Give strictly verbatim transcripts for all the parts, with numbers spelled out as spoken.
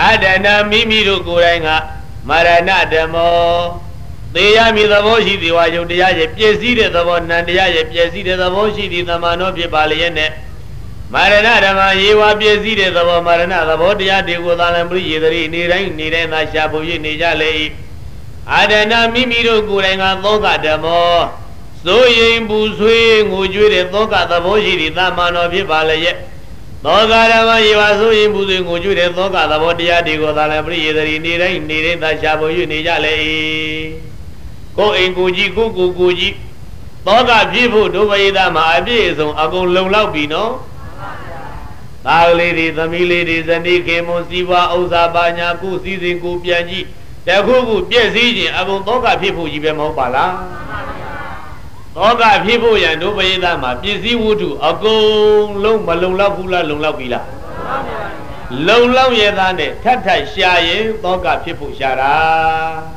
Adana Mimiru Kurenga, Marana Demo, the Yami the Voshi, the Wajo, the Yaja, Piesi, the one, and the Yaja, Piesi, the Voshi, the Manopi Baliene, Marana Dama, Yewa Piesi, the one Marana, the Vodia, the Guadalambri, the Niran, Niran, the Shabu, Nijale, Adana Mimiru Kurenga, Loga Demo, so Yin Buswing, Uju, Loga, the Voshi, the Manopi Balaye. Nogarama Yivasu in Budding, Uju, Noga, the Vodia, the Godalabri, the Indian, Indian, the Shabu, Nijale. Go in Guji, Gugu, Guji. Noga people do Vaidama, I be so I go low labino. Our ladies, the miladies, and they came on Siva, Ozabanya, Kusi, Kupianji. The Gugu, Piesi, I go Noga people, Jibemo Bala. Noga people and do Vaidama, Piesi Wudu, a go long Malula Hula, Lula Villa. Long Lam Yadane, Tata Shaye, Noga people Shara.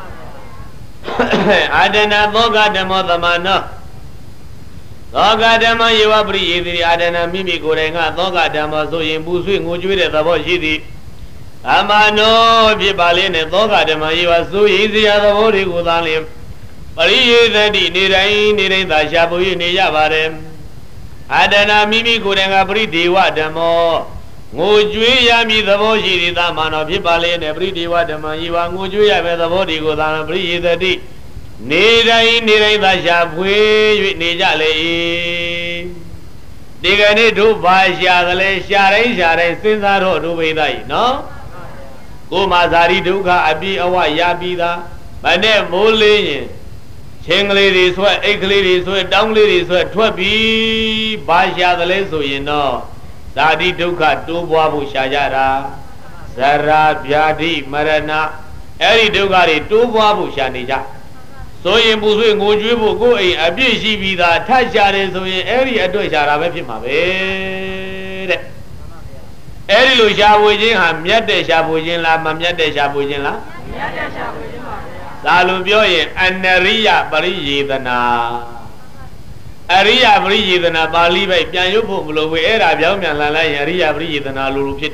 Adana Noga de Mothamana Noga Dama Yavabri, the Adana Mimi Gorenga, Noga Dama, so in Busu, Uju, the Voshidi. Amano, Vibalin, Noga Dama, you are so easy as a body good on him. But he is the Nirain, Nirain, the Shabu, Nijavarem. Adana Mimi Gorenga, Bridi, Wadamo. Mujuya mi the Voshi, the man of Hibalin, every day what the man you are Mujuya with the body goes on a breeze the day. Nida in Nira the Shabwe with Nijale. Digani do buy Shadale, Share, Share, since I don't do with I, no? Kumazari Duka, Abi, Awa Yabida, my name Mulin. Ching ladies were, egg ladies were, down ladies were, Twabi, buy Shadale, so you know. Sadi Duka, Dubabu Shajara, Zara, Biadi, Marana, Eri Dugari, Dubabu Shanija. So in Buzu, Gujubu, go in Abishi Vida, Tashare, so in Eri Adoshara, Pimave. Eri Lushabujin, Hamyade Shabujin, La Mamyade Shabujin, La Salubioy, and Neria Barijidana. Aria Bridge than a Bali by Pianupo, Era Biaman, Aria Bridge than a Lurupit.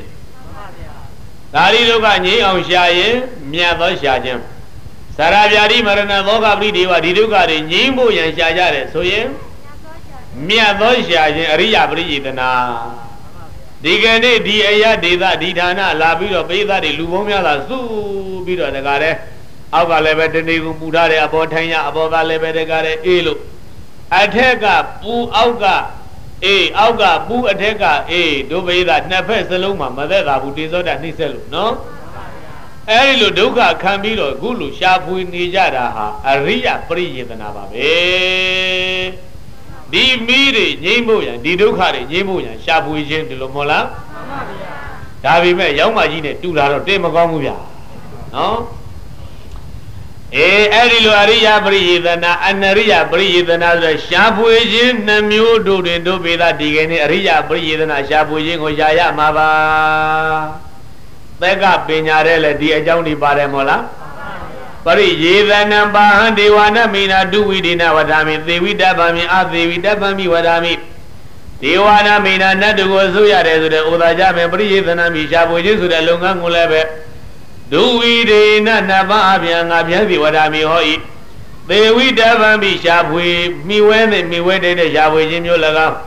Dari Lugani on Shaye, Miava Shajam. Sarabiari Marana Loga Bridi, what did you got in Jimbo and Shajare? So ye Miava Shajam, Aria Bridge than a Digane, Dia, Dida, Didana, Labiro, Beda, the Lubomia, Su, Bida, the Gare, Avalebe, the Budare, Abotania, Abogalebe, the Gare, Elu. Ateka, Boo Auga, eh, Auga, Boo Ateka, eh, do be that Nafes Saloma, Mother, Buddhism, and Nisel, no? Erilu Duka, Camilo, Gulu, Shapu, Nijada, Aria, Pri, the Navabe. Di Miri, Nimuya, Di Dukari, Nimuya, Shapu, Jim, the Lomola. Davi, Yamajine, two out of Demagomuya, no? Eh, Erilu Aria Bridana, and Aria Bridana, the Shabuijin, Namu, do do be that Digani, Aria Bridana, Shabuijin, Ojaya Mava. Bega Pinarella, the Ajoni Baremola. Pari Yevana Bahandi, Wana Mina, do we dinner what I mean, they we dabami, ah, they we dabami what I mean. The Wana Mina, Naduazuya, the Udajam, and Bridana, Shabuijin, to the Lungamulebe. Do we de Nava Abian Abiabi what I mean hoi? They we never be sharp we me when and me waited a sharp with Jim Yolaga.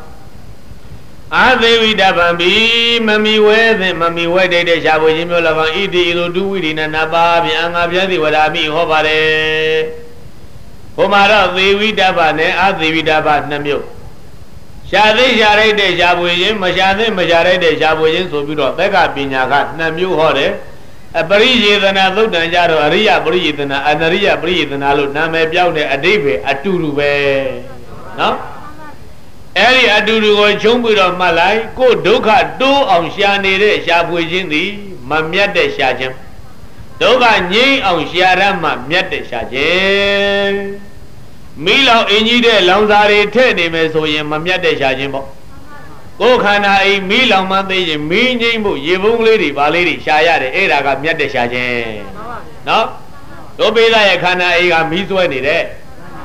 Are they we never be Mammy with and Mammy waited a sharp with Jim Yolaga? Eat the do we in a Nava Abian Abiabi what I mean hovare. Homara, they we dabane, are they we dabat Namio. Shall they share de sharp with him, Mashade, Majare de sharp with him, so beautiful. They got Pinaga, Namu hore. A Bridge than a look and Jaro, Aria breathe and Aria breathe and I look Name Biaune, a Dave, a Turube. No? Eri Aduru or Chumbu of Malay, go Duka, do on Shani, Shabuijin the Mamiate Shajam. Doga Ni on Shiarama, Miate Shajam. Milo Inide, Lanzari, Tenime, so in Mamiate Shajimbo. Go can I meal on Monday, meaning Yevung lady, Validi, Shaya, the Era, Miate Shajam. No? Don't be like a cana, a miss when it is.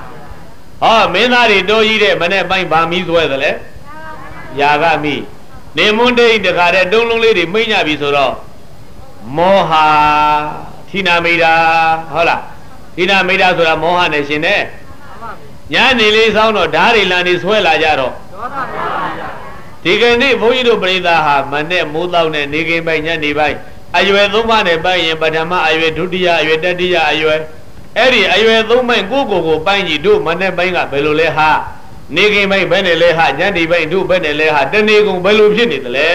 Oh, Menari, do eat it, Manet by Bamis weather. Yaga me. Nemunde in the Gare, don't lady, Mina Bisoro. မောဟထိနာမိတာဟုတ်လားထိနာမိတာဆိုတာမောဟနဲ့ရှင်တယ်ညနေလေးဆောင်တော့ဓာတ်တွေလန်နေဆွဲလာကြတော့ဒီကနေ့ဘုန်းကြီးတို့ပြိဿဟာမနဲ့မိုးတော့နဲ့နေကင်းပိုင်းညနေပိုင်းအရွယ်သုံးပါးနဲ့ပိုင်းရင်ပထမအရွယ်ဒုတိယအရွယ်တတိယအရွယ်အဲ့ဒီအရွယ်သုံးပိုင်းကိုကိုကိုပိုင်းကြည့်တို့မနဲ့ပိုင်းကဘယ်လိုလဲဟာနေကင်းပိုင်းဘယ်နဲ့လဲဟာညနေပိုင်းတို့ဘယ်နဲ့လဲဟာတနေ့ကုန်ဘယ်လိုဖြစ်နေသလဲ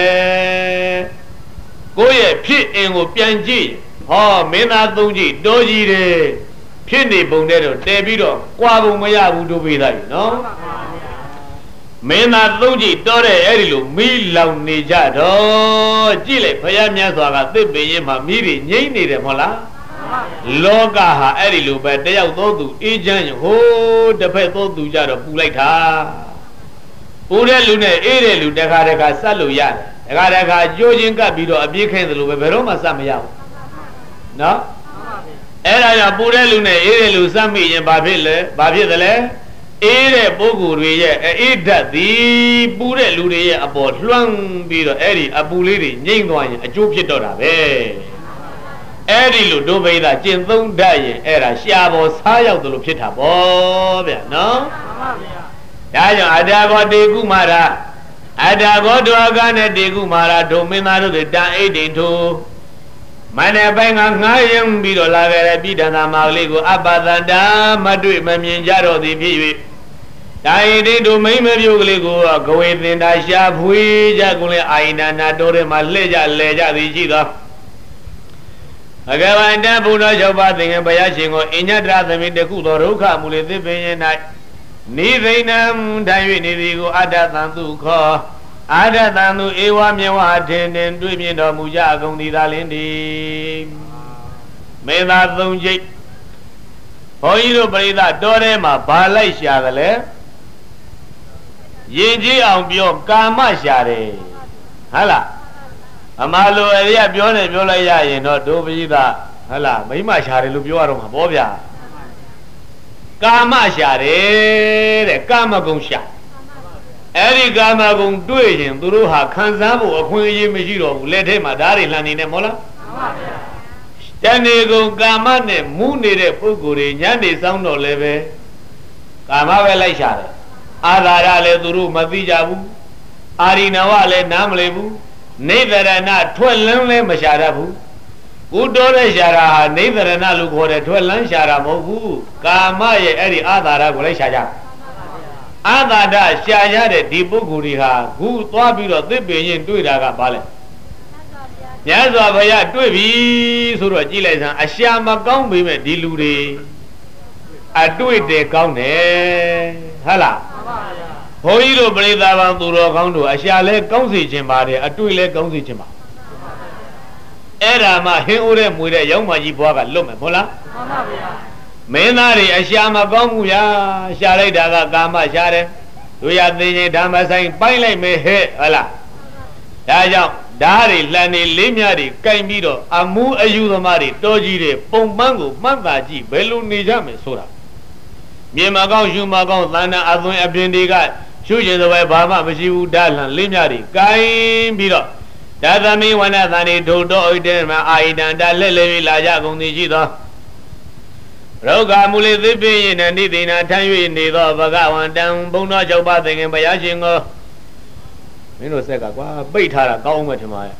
ကိုယ့်ရဲ့ဖြစ်အင်ကိုပြန်ကြည့်ဟောမင်းသားသုံးကြည့်တိုးကြီးတယ်ဖြစ်နေပုံတဲ့တော့တဲပြီးတော့ကြွားပုံမရဘူးတို့ပေးလိုက်နော်မင်းသားသုံးကြည့်တောတဲ့အဲ့ဒီလိုမီးလောင်နေကြတော့ကြည့်လိုက်ဘုရားမြတ်စွာကသစ်ပင်ရင်မှာမီးတွေငြိမ့်နေတယ်မဟုတ်လားလောကဟာအဲ့ဒီလိုပဲတယောက်သောသူအေးချမ်းဟိုးတစ်ဖက်သောသူကြတော့ပူလိုက်တာပူတဲ့လူနဲ့အေးတဲ့လူတခါတခါစက်လို့ရတယ်တခါတခါကြိုးချင်းကပ်ပြီးတော့အပြေးခိုင်းသလိုပဲဘယ်တော့မှစက်မရဘူးနော်အဲ့ဒါကြောင့်ပူတဲ့လူနဲ့အေးတဲ့လူစက်မိရင်ဘာဖြစ်လဲဘာဖြစ်သလဲအေးတဲ့ပုဂ္ဂိုလ်တွေရဲ့အေးဓာတ်သည်ပူတဲ့လူတွေရဲ့အပေါ်လွှမ်းပြီးတော့အဲ့ဒီအပူလေးတွေငြိမ့်သွားရင်အကျိုးဖြစ်တော့တာပဲအဲ့ဒီလိုဒုဗိဒကျင့်သုံးတတ်ရင်အဲ့ဒါရှားပေါ်စားရောက်သလိုဖြစ်တာပေါ့ဗျာနော်မှန်ပါဗျာဒါကြောင့်အတ္တကောတေကုမာရအတ္တကောဒွါကနဲ့တေကုမာရဒုမင်းသားတို့တွေတန်အိတ်တိန်ထိုမနေ့ပိုင်းကငားရင်ပြီးတော့လာခဲ့တဲ့ပြည်တန်သာမာကလေးကိုအပ္ပသန္တာမတွေ့မမြင်ကြတော့သည်ဖြစ်၍ဒါအိတ်တိန်တို့မိမပြုတ်ကလေးကိုဂဝေသင်္တာရှာဖွေးကြကုန်လေအာယနာနာတော်ထဲမှာလှည့်ကြလဲကြသည်ရှိသောဘဂဝန္တဘုရား၆ပါးသင်္ကန်းဘုရားရှင်ကိုအညတရသမိတခုသောဒုက္ခမူလေသစ်ပင်ရင်၌နိသိဏံထိုင်၍နေသည်ကိုအတ္တသံသူခောအာဒတံသူဧဝမြေဝထင်ထင်တွေ့မြင်တော်မူကြအကုန်သည်သာလင်းသည်မေသာသုံးကျိတ်ဘုန်းကြီးတို့ပရိသတ်တော်ထဲမှာဘာလိုက်ရှာတယ်လဲယဉ်ကျေးအောင်ပြောကာမရှာတယ်ဟုတ်လားအမလိုအရိယပြောနေပြောလိုက်ရရင်တော့ဒုပရိသတ်ဟုတ်လားမိမရှာတယ်လို့ပြောရတော့မှာပေါ့ဗျာကာမရှာတယ်တဲ့ကာမဂုဏ်ရှာအဲ့ဒီကာမဂုဏ်တွေ့ရင်သူတို့ဟာခံစားဖို့အခွင့်အရေးမရှိတော့ဘူးလက်ထဲမှာဓာတ်တွေလှန်နေတယ်မဟုတ်လားမှန်ပါဗျာတဏှေကုံကာမနဲ့မူးနေတဲ့ပုဂ္ဂိုလ်တွေညနေဆောင်တော့လည်းပဲကာမပဲလိုက်ရှာတယ်အာသာရလည်းသူတို့မသိကြဘူးအာရိနဝလည်းနားမလည်ဘူးနေသရဏထွက်လန်းလည်းမရှာတတ်ဘူးကုတော်တဲ့ရှာတာဟာနေသရဏလို့ခေါ်တယ်ထွက်လန်းရှာတာမဟုတ်ဘူးကာမရဲ့အဲ့ဒီအာသာရကိုလိုက်ရှာကြအာသာဒရှာရတဲ့ဒီပုဂ္ဂိုလ်တွေဟာခုသွားပြီးတော့သစ်ပင်ရင်တွေ့တာကဘာလဲမြတ်စွာဘုရားတွေ့ပြီဆိုတော့ကြည်လိုက်စမ်းအရှာမကောင်းပေမဲ့ဒီလူတွေအတွေ့တယ်ကောင်းတယ်ဟုတ်လားမှန်ပါဗျာဘုန်းကြီးတို့ပြိဿဘောင်သူတော်ကောင်းတို့အရှာလဲကောင်းစေခြင်းပါတယ်အတွေ့လဲကောင်းစေခြင်းပါအဲ့ဒါမှဟင်းအိုးတဲ့မွေတဲ့ရောင်းမကြီးဘွားကလွတ်မယ်ဟုတ်လားမှန်ပါဗျာမင်းသားတွေအရှာမကောင်းဘူးဗျာရှာလိုက်တာကကာမရှာတယ်တို့ရသိရင်ဓမ္မဆိုင်ပိုင်းလိုက်မယ်ဟဲ့ဟုတ်လားဒါကြောင့်ဓာတ်တွေလှန်နေလေးမြတွေကင်ပြီးတော့အမှုအယူသမားတွေတော်ကြီးတွေပုံပန်းကိုမှတ်သားကြည့်ဘယ်လိုနေကြမယ်ဆိုတာမြင်မကောင်းရှုမကောင်းသဏ္ဍာန်အသွင်အပြင်တွေကရှုခြင်းသဘောဘာမှမရှိဘူးဓာတ်လှန်လေးမြတွေကင်ပြီးတော့ဓာသမီဝဏ္ဏသန်တွေဒုတော်ဣတေမအာဟိတံတာလက်လေလာကြကုန်သည်ရှိသောရောဂမူလေသစ်ပင်ရင်နဲ့နိသိဏထမ်း၍နေသောဘဂဝန္တံဘုံတော်၆ပါးသင်္ကန်းဘုရားရှင်ကိုမင်းတို့ဆက်ကကွာပိတ်ထားတာကောင်းမှထင်ပါရဲ့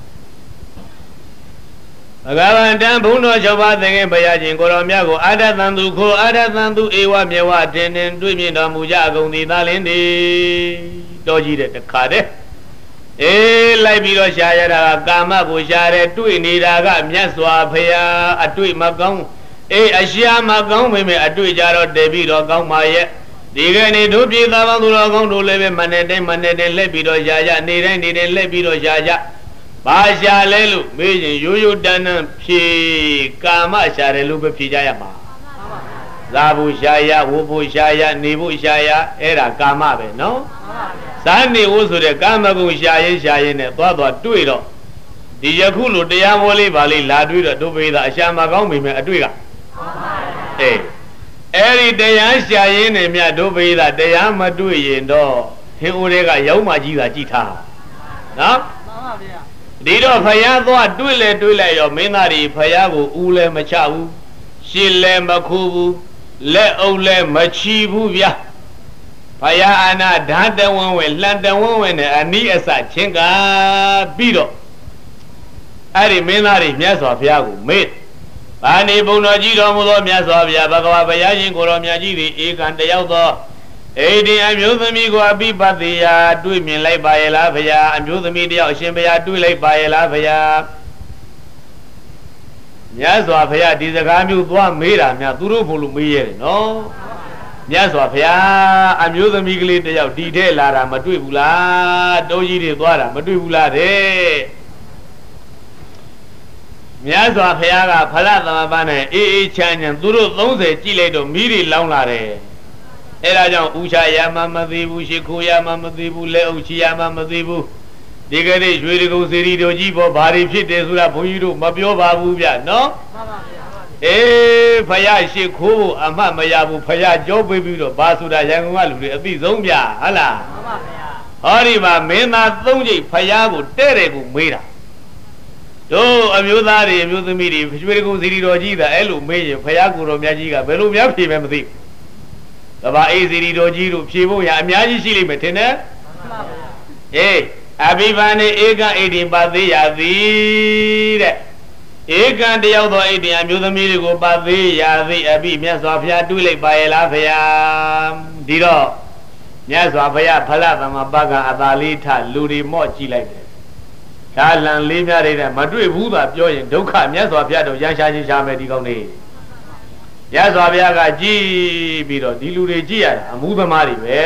ဘဂဝန္တံဘုံတော်၆ပါးသင်္ကန်းဘုရားရှင်ကိုတော်မြတ်ကိုအာဒသံသူခိုအာဒသံသူဧဝမြေဝတင်တင်တွေ့မြင်တော်မူကြအကုန်သည်သာလင်းသည်တော်ကြီးတဲ့တခါတည်းအေးလိုက်ပြီးတော့ရှာရတာကကာမကိုရှာတယ်တွေ့နေတာကမြတ်စွာဘုရားအတွေ့မကောင်းအေးအရှာမကောင်းပေမဲ့အတွေ့ကြတော့တည်ပြီးတော့ကောင်းပါရဲ့ဒီကနေ့တို့ပြည်သားပေါင်းသူတော်ကောင်းတို့လည်းပဲမနေ့တိုင်းမနေ့တိုင်းလက်ပြီးတော့ရှာကြနေတိုင်းနေတိုင်းလက်ပြီးတော့ရှာကြဘာရှာလဲလို့မေးရင်ရိုးရိုးတန်းတန်းဖြေကာမရှာတယ်လို့ပဲဖြေကြရမှာသာဘူးရှာရဝဖို့ရှာရနေဖို့ရှာရအဲ့ဒါကာမပဲနော်ဇာနေဝဆိုတဲ့ကာမဂုဏ်ရှာရင်ရှာရင်နဲ့သွားသွားတွေ့တော့ဒီယခုလိုတရားဘောလေးပါလေးလာတွေ့တော့ဒုပိသအရှာမကောင်းပေမဲ့အတွေ့ကအေးအဲ့ဒီတရားရှာရင်းနဲ့မြတ်ဒုပိသတရားမတွေ့ရင်တော့သင်္အိုတွေကရောင်းမကြီးသာကြည်ထားနော်မှန်ပါဗျာဒီတော့ဖယားသွားတွေးလေတွေးလိုက်ရောမင်းသားတွေဖယားကိုဦးလဲမချဘူးရှစ်လဲမခိုးဘူးလက်အုပ်လဲမချီဘူးဗျာဖယားအာနာဓာတဝန်းဝဲလှန်တဝန်းဝဲနဲ့အနိအစချင်းကပြီးတော့အဲ့ဒီမင်းသားတွေမြတ်စွာဘုရားကိုမေ့ဘာနေဘုံတော်ကြီးတော်မူသောမြတ်စွာဘုရားဘဂဝါဘုရားရှင်ကိုယ်တော်မြတ်ကြီးသည်ဧကံတယောက်သောအိဒီအမျိုးသမီးကိုအပိပတ်တိယာတွေ့မြင်လိုက်ပါရဲ့လားဘုရားအမျိုးသမီးတယောက်အရှင်ဘုရားတွေ့လိုက်ပါရဲ့လားဘုရားမြတ်စွာဘုရားဒီစကားမျိုးသွားမေးတာများသူတို့ဘုလို့မေးရတယ်နော်မြတ်စွာဘုရားအမျိုးသမီးကလေးတယောက်ဒီထဲလာတာမတွေ့ဘူးလားတိုးကြီးတွေသွားတာမတွေ့ဘူးလားတဲ့မြတ်စွာဘုရားကဖလသမပန်းနဲ့အေးအေးချမ်းချမ်းသူတို့သုံးဆယ်ကြည့်လိုက်တော့မိတွေလောင်းလာတယ်အဲဒါကြောင့်ဥချရမမသိဘူးရှိခိုးရမမသိဘူးလက်အုပ်ချရမမသိဘူးဒီကနေ့ရွှေတကုံစေရီတို့ကြီးပေါ်ဘာတွေဖြစ်တယ်ဆိုတာဘုန်းကြီးတို့မပြောပါဘူးဗျနော်မှန်ပါဗျာအေးဖယားရှိခိုးဖို့အမှတ်မရဘူးဖယားကြောပေးပြီးတော့ဘာဆိုတာရန်ကုန်ကလူတွေအသိဆုံးဗျဟုတ်လားမှန်ပါဗျာဟောဒီမှာမင်းသားသုံးကြိမ်ဖယားကိုတဲ့တယ်ကိုမေးတာတို့အမျိုးသားတွေအမျိုးသမီးတွေရွှေတကုံစီရီတော်ကြီးတာအဲ့လိုမေးရင်ဖယားကိုတော်မြတ်ကြီးကဘယ်လိုများဖြေမယ်မသိဘူးတဘာအေးစီရီတော်ကြီးတို့ဖြေဖို့ရအများကြီးရှိလိမ့်မယ်ထင်တယ်မှန်ပါဗျာအေးအဘိဗန္နေဧကဣတိပါသေးရသည်တဲ့ဧကံတယောက်သောဣတိအမျိုးသမီးတွေကိုပါသေးရသည်အဘိမြတ်စွာဘုရားတွေးလိုက်ပါရဲ့လားဘုရားဒီတော့မြတ်စွာဘုရားဖလသမပကအသာလေးထလူတွေမော့ကြည့်လိုက်တယ်ဒါလံလေးများတဲ့မတွေ့ဘူးသာပြောရင်ဒုက္ခမြတ်စွာဘုရားတို့ရရှားချင်းရှားမယ်ဒီကောင်းလေးမြတ်စွာဘုရားကကြည်ပြီးတော့ဒီလူတွေကြည်ရတာအမှုသမားတွေပဲ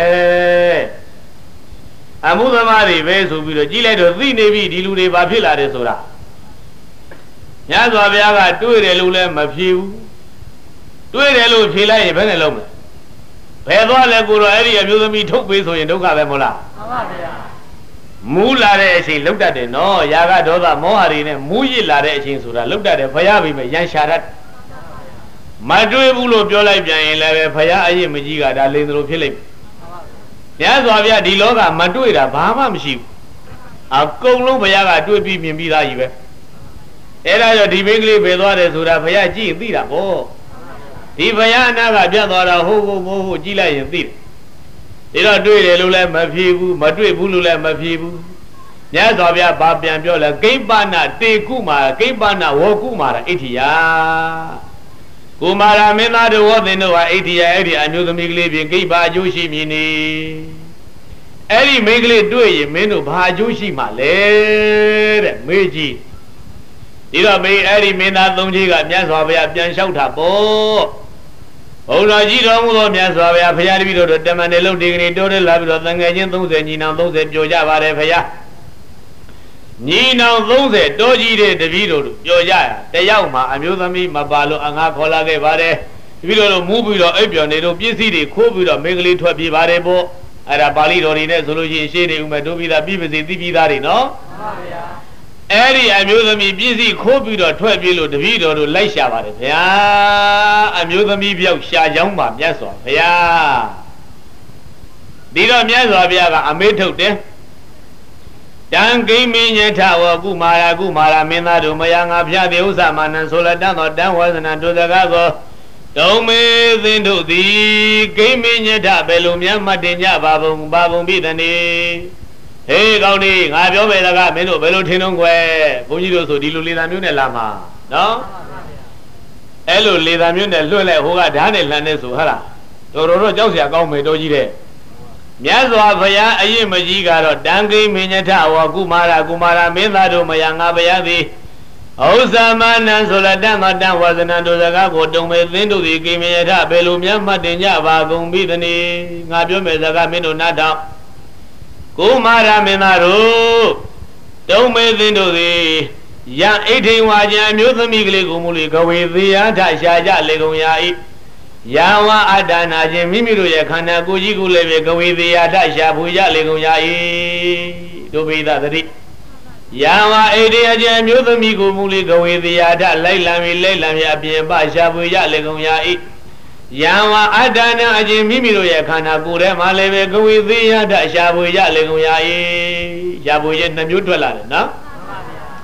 အမှုသမားတွေပဲဆိုပြီးတော့ကြည်လိုက်တော့သိနေပြီဒီလူတွေဘာဖြစ်လာတယ်ဆိုတာမြတ်စွာဘုရားကတွေးတယ်လို့လည်းမဖြေဘူးတွေးတယ်လို့ဖြေလိုက်ရင်ဘယ်နဲ့လုံးမလဲဘယ်သွားလဲကိုတော့အဲ့ဒီအမျိုးသမီးထုတ်ပေးဆိုရင်ဒုက္ခပဲမဟုတ်လားမှန်ပါဗျာမူးလာတဲ့အချိန်လှုပ်တတ်တယ်နော်ຢာကဒေါသမောဟတွေနဲ့မူးရစ်လာတဲ့အချိန်ဆိုတာလှုပ်တတ်တယ်ဖယားပြီမဲ့ရန်ရှာတတ်မတွေးဘူးလို့ပြောလိုက်ပြန်ရင်လည်းပဲဖယားအရေးမကြီးကဒါလိန်သလိုဖြစ်လိမ့်မယ်မြတ်စွာဘုရားဒီလောကမတွေးတာဘာမှမရှိဘူးအကုန်လုံးဘုရားကတွေးပြီးမြင်ပြီးသားကြီးပဲအဲ့ဒါကြောင့်ဒီမိန်းကလေးပဲသွားတယ်ဆိုတာဘုရားကြည့်သိတာပေါ့ဒီဘုရားအနာကပြတ်သွားတာဟုတ်ဟုတ်ဟုတ်ဟုတ်ကြည့်လိုက်ရင်သိတယ်ဒါတော့တွေးတယ်လို့လည်းမဖြေဘူးမတွေးဘူးလို့လည်းမဖြေဘူးမြတ်စွာဘုရားဘာပြန်ပြောလဲကိမ္ပနာတေကုမာကိမ္ပနာဝောကုမာအဋ္ဌိယကုမာရမင်းသားတို့ဝေါသင်တို့ဟာအဋ္ဌိယအဲ့ဒီအမျိုးသမီးကလေးပြင်ကိဗ္ဗအကျိုးရှိမည်နေအဲ့ဒီမိန်းကလေးတွေ့ရင်မင်းတို့ဘာအကျိုးရှိမှလဲတဲ့မေးကြည့်ဒီတော့မေးအဲ့ဒီမင်းသားသုံးကြီးကမြတ်စွာဘုရားပြန်လျှောက်တာပေါ့ဘုရားကြီးတော်မူသောမြတ်စွာဘုရားဘုရားတပည့်တို့တမန်တွေလို့ဒီကနေ့တိုးတယ်လာပြီးတော့သံဃာချင်းသုံးဆယ်ညီနောင်သုံးဆယ်ပြောကြပါတယ်ဘုရားညီနောင်သုံးဆယ်တိုးကြီးတဲ့တပည့်တို့ပြောကြရတယောက်မှအမျိုးသမီးမပါလို့အငါခေါ်လာခဲ့ပါတယ်တပည့်တို့မူးပြီးတော့အိပ်ပျော်နေတော့ပစ္စည်းတွေခိုးပြီးတော့မိန်းကလေးထွက်ပြေးပါတယ်ပေါ့အဲ့ဒါပါဠိတော်တွေနဲ့ဆိုလို့ရှိရင်ရှေ့နေဦးမယ်တို့ပြီးသားပြည့်ပစီသိပြီးသားတွေနော်မှန်ပါဗျာအဲ့ဒီအမျိုးသမီးပစ္စည်းခိုးပြီးတော့ထွက်ပြေးလို့တပည့်တော်တို့လိုက်ရှာပါတယ်ဗျာအမျိုးသမီးပြောက်ရှာကြောင်းပါမြတ်စွာဘုရားဒီတော့မြတ်စွာဘုရားကအမေးထုတ်တယ်တံကိမင်းညထဝကုမာရကုမာရမင်းသားတို့မယငါဖျားသည်ဥစ္စာမာနံဆိုလတန်သောတန်ဝဇနံတို့စကားကိုတုံမေသင်တို့သည်ကိမင်းညထဘယ်လိုများမှတ်တင်ကြပါဘုံပါဘုံပိတနေဟေးကောင်းဒီငါပြောမယ်စကားမင်းတို့ဘယ်လိုထင်တော့ကွယ်ဘုန်းကြီးတို့ဆိုဒီလိုလေသာမျိုးနဲ့လာမှာနော်အဲ့လိုလေသာမျိုးနဲ့လွှတ်လိုက်ဟိုကဓာတ်နဲ့လှန်နေဆိုဟာလားတော်တော်တော့ကြောက်เสียကောင်းမယ်တော်ကြီးတဲ့မြတ်စွာဘုရားအရေးမကြီးကတော့တံကိမင်းညထဝကုမာရကုမာရမင်းသားတို့မယငါဘုရားသည်ဥစ္စာမနံဆိုလတန်သောတန်ဝဇနံတို့စကားကိုတုံမေသင်းတို့သည်ကိမင်းညထဘယ်လိုများမှတ်တင်ကြပါကုန်ပြီသနည်းငါပြောမယ်စကားမင်းတို့နားထောင်ကုမာရမင်းသားတို့တုံမေသင်းတို့သည်ယံအိဋ္ဌိဝါကျံအမျိုးသမီးကလေးကိုမူလေကဝေသေးယထရှာကြလေကုန်ရာဤယံဝအတ္တနာခြင်းမိမိတို့ရဲ့ခန္ဓာကိုယ်ကြီးကိုလည်းပဲကဝေသေးယထရှာဖွေကြလေကုန်ရာဤတို့ပိသသတိယံဝအိဋ္ဌိအကျံအမျိုးသမီးကိုမူလေကဝေသေးယထလိုက်လံပြီးလိုက်လံပြီးအပြင်ပရှာဖွေကြလေကုန်ရာဤယံဝအတ္တနာအခြင်းမိမိတို့ရဲ့ခန္ဓာကိုယ်ထဲမှာလည်းပဲကဝေသေးယထရှာဖွေကြလေကုန်ရာဤရှာဖွေခြင်းနှမျိုးထွက်လာတယ်နော်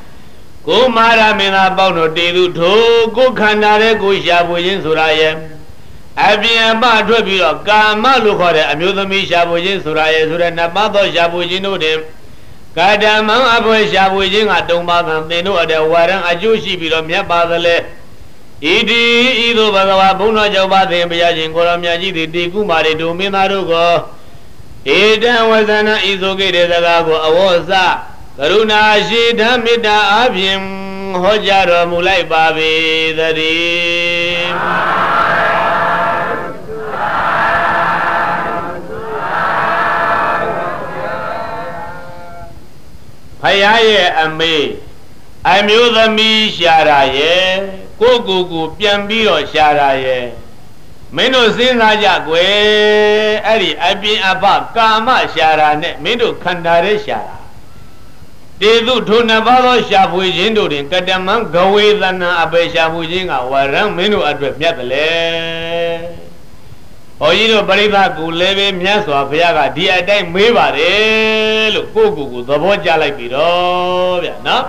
ကိုမာရမင်းသားပေါင်းတို့တည်သူထိုကိုခန္ဓာတဲ့ကိုရှာဖွေခြင်းဆိုတာရဲ့အပြင်အပထွက်ပြီးတော့ကာမလို့ခေါ်တဲ့အမျိုးသမီးရှာဖွေခြင်းဆိုတာရဲ့ဆိုတဲ့နှစ်ပါးသောရှာဖွေခြင်းတို့တင်ကာဓမ္မံအဖွယ်ရှာဖွေခြင်းကတုံပါကံသင်တို့အတဲ့ဝါရံအကျိုးရှိပြီးတော့မြတ်ပါသလဲဣတိဤသို့ဘဂဝါဘုန်းတော်ကြောင့်ပါသင်ဘုရားရှင်ကိုရောမြတ်ကြီးသည်တေကုမာရီတို့မင်းသားတို့ကိုဧတံဝဇနံဤသို့ကိတဲ့စကားကိုအဝေါစကရုဏာရှိဓမ္မေတ္တာအပြင်ဟောကြားတော်မူလိုက်ပါပေသတည်းဖယားရဲ့အမေအမျိုးသမီးရှာတာရဲ့ကိုကိုကိုပြန်ပြီးတော့ရှာတာရဲ့မင်းတို့စဉ်းစားကြကွယ်အဲ့ဒီအပြင်အပကာမရှာတာနဲ့မင်းတို့ခန္ဓာရဲ့ရှာတာတေသူထိုနှစ်ပါးသောရှာဖွေခြင်းတို့တွင်ကတမံဂဝေသနာအပေရှာဖွေခြင်းကဝရံမင်းတို့အတွက်မြတ်တယ်လေဘုန်းကြီးတို့ပရိသတ်ကူလည်းပဲမြတ်စွာဘုရားကဒီအတိုင်းမေးပါတယ်လို့ကိုကိုကိုသဘောကျလိုက်ပြီတော့ဗျာနော်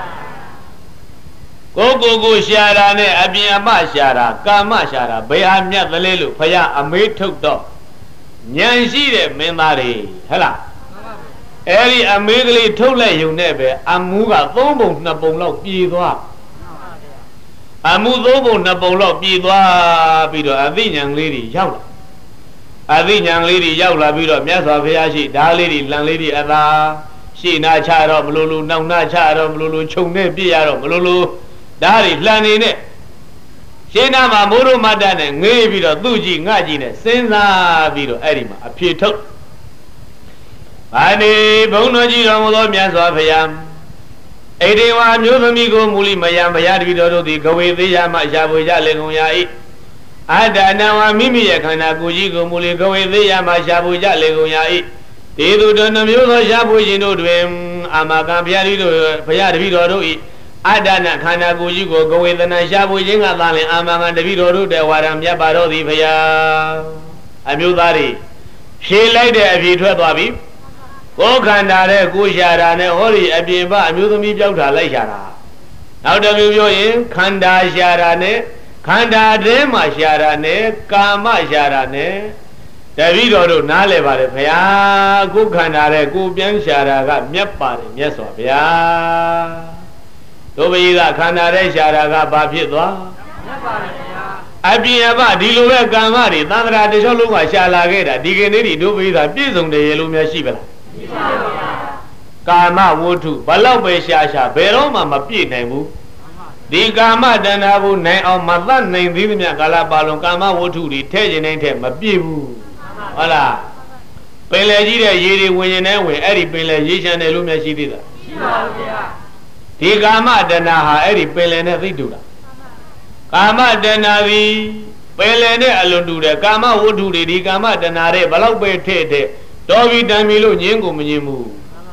ကိုကိုကိုရှာတာနဲ့အပြင်အပရှာတာကာမရှာတာဘယ်ဟာမြတ်သလဲလို့ဘုရားအမေးထုတ်တော့ဉာဏ်ရှိတဲ့မင်းသားတွေဟဲ့လားအဲ့ဒီအမေးကလေးထုတ်လိုက်ရုံနဲ့ပဲအမှုကသုံးပုံနှစ်ပုံလောက်ပြေသွားအမှုသုံးပုံနှစ်ပုံလောက်ပြေသွားပြီးတော့အသိဉာဏ်လေးတွေရောက်လာအသိဉာဏ်လေးတွေရောက်လာပြီးတော့မြတ်စွာဘုရားရှိဓာလေးတွေလံလေးတွေအသာရှိနာချတော့မလို့လို့နောက်နာချတော့မလို့လို့ခြုံနဲ့ပြည့်ရတော့မလို့လို့ဓာတွေလှန်နေနဲ့ရှင်းနာမှာမိုးတို့မတ်တနဲ့ငေးပြီးတော့သူ့ကြည့်ငါကြည့်နဲ့စဉ်းစားပြီးတော့အဲ့ဒီမှာအဖြေထုတ်ဘာနေဘုန်းတော်ကြီးတော်မူသောမြတ်စွာဘုရားဣတိဝါမျိုးသမီးကိုမူလိမယံဘုရားတပည့်တော်တို့သည်ဂဝေသေးရမှရှာဖွေကြလေကုန်ရာ၏အတ္တနဝမိမိရဲ့ခန္ဓာကိုယ်ကြီးကိုမူလိဂဝေသေးရမှရှာဖွေကြလေကုန်ရာ၏ဒီသူတို့နှမျိုးသောရှာဖွေခြင်းတို့တွင်အာမကံဘုရားတပည့်တော်ဘုရားတပည့်တော်တို့၏အတ္တနခန္ဓာကိုယ်ကြီးကိုဂဝေသနာရှာဖွေခြင်းကသာလျှင်အာမကံတပည့်တော်တို့တဲ့ဝါရံမြတ်ပါတော်သည်ဘုရားအမျိုးသားတွေဖြေလိုက်တဲ့အဖြေထွက်သွားပြီကိုခန္ဓာတဲ့ကိုရှာတာနဲ့ဟောဒီအပြင်ပအမျိုးသမီးပြောက်တာလိုက်ရှာတာနောက်တစ်မျိုးပြောရင်ခန္ဓာရှာတာနဲ့ခန္ဓာထဲမှာရှာတာနဲ့ကာမရှာတာနဲ့တပည့်တော်တို့နားလည်ပါတယ်ဘုရားကိုခန္ဓာတဲ့ကိုပြန်ရှာတာကမြတ်ပါတယ်မြတ်စွာဘုရားတို့ဘုရားခန္ဓာတဲ့ရှာတာကဘာဖြစ်သွားမြတ်ပါတယ်ဘုရားအပြင်အပဒီလိုပဲကာမတွေသန္တရာတချို့လုံးကရှာလာခဲ့တာဒီကနေ့ဒီတို့ဘုရားပြည့်စုံတယ်ရေလို့များရှိပါလားကာမဝတ္ထုဘလောက်ပဲရှာရှာဘယ်တော့မှမပြည့်နိုင်ဘူးဒီကာမတဏ္ဍာကိုနိုင်အောင်မသတ်နိုင်သေးသမျှကာလပါလုံးကာမဝတ္ထုတွေထဲ့ခြင်းတိုင်းထဲ့မပြည့်ဘူးဟုတ်လားပင်လယ်ကြီးတဲ့ရေတွေဝင်ရင်နဲ့ဝင်အဲ့ဒီပင်လယ်ရေချမ်းတယ်လို့များရှိသေးတာရှိပါဘူးဗျာဒီကာမတဏ္ဍာဟာအဲ့ဒီပင်လယ်နဲ့သိတူတာကာမတဏ္ဍာသည်ပင်လယ်နဲ့အလွန်တူတယ်ကာမဝတ္ထုတွေဒီကာမတဏ္ဍာတဲ့ဘလောက်ပဲထဲ့တဲ့တော်ပြီတန်ပြီလို့ညင်းကိုမညင်းဘူး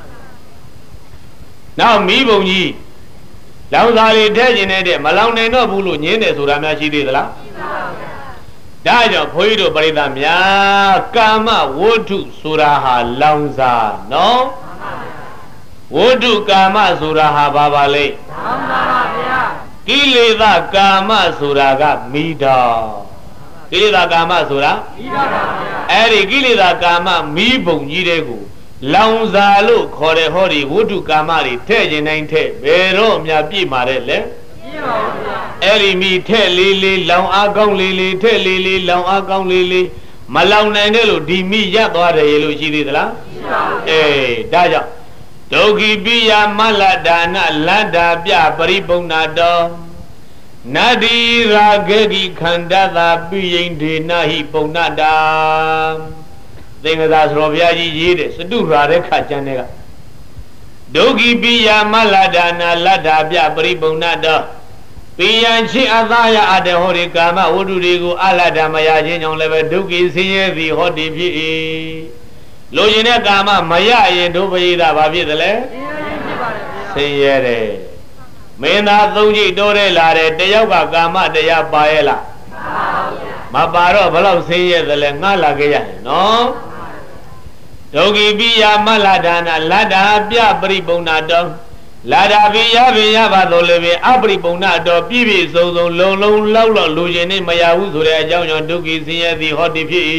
နောက်မိဘုံကြီးလောင်စာတွေထည့်ကျင်တဲ့မလောင်နိုင်တော့ဘူးလို့ညင်းတယ်ဆိုတာများရှိသေးသလားရှိပါဘူးဒါကြောင့်ဘုန်းကြီးတို့ပရိသတ်များကာမဝတ္ထုဆိုတာဟာလောင်စာနော်ဝတ္ထုကာမဆိုတာဟာဘာပါလဲလောင်စာပါဗျာကိလေသာကာမဆိုတာကမိတော်ကိလေသာကာမဆိုတာမိတော်ပါဗျာအဲ့ဒီကိလေသာကာမမိဘုံကြီးတဲ့ကိုလောင်စာလို့ခေါ်တဲ့ဟောဒီဝတ္ထုကာမတွေထဲ့ခြင်းတိုင်းထဲ့ဘယ်တော့မှပြည့်မာတဲ့လေပြည့်ပါဘူးဗျာအဲ့ဒီမိထဲ့လေးလေးလောင်အားကောင်းလေးလေးထဲ့လေးလေးလောင်အားကောင်းလေးလေးမလောင်နိုင်တဲ့လို့ဒီမိရပ်သွားတယ်လို့ရှိသေးသလားရှိပါဘူးအေးဒါကြောင့်ဒုက္ခိပိယမလဒါနလတ္တာပြပရိပုဏ္ဏတောနတ္တိရာဂေကိခန္ဓတာပိယိန္ဒေနဟိပုဏ္ဏတာသင်္ကသာဆိုတော်ဘုရားကြီးရေးတယ်စတုရာတဲ့ခါကျမ်းတွေကဒုက္ခိပိယမလဒါနလတ္တာပြပရိပုဏ္ဏတောပိယံချိအသာယအတေဟောဒီကာမဝတ္ထုတွေကိုအလတ္တမရခြင်းကြောင့်လည်းပဲဒုက္ခိဆင်းရဲသည်ဟောဒီဖြစ်၏လိုချင်တဲ့ကာမမရရင်ဒုပရိသဘာဖြစ်တယ်လဲဆင်းရဲတယ်မင်းသားသုံးကြိတ်တိုးရဲလာတယ်တယောက်ကကာမတရားပါရဲ့လားမပါတော့ဘလောက်ဆင်းရဲတယ်လဲငှလာခဲ့ရတယ်နော်ဒုက္ခိပိယမလဒါနလတ္တာပြပရိပုဏ္ဏတောလာတာပင်ရပင်ရပါတော့လည်းပဲအပရိပုံနာတော်ပြည့်ပြည့်စုံစုံလုံလုံလောက်လောက်လူချင်းနဲ့မရဘူးဆိုတဲ့အကြောင်းကြောင့်ဒုက္ခိဆင်းရဲသည်ဟောတိဖြစ်၏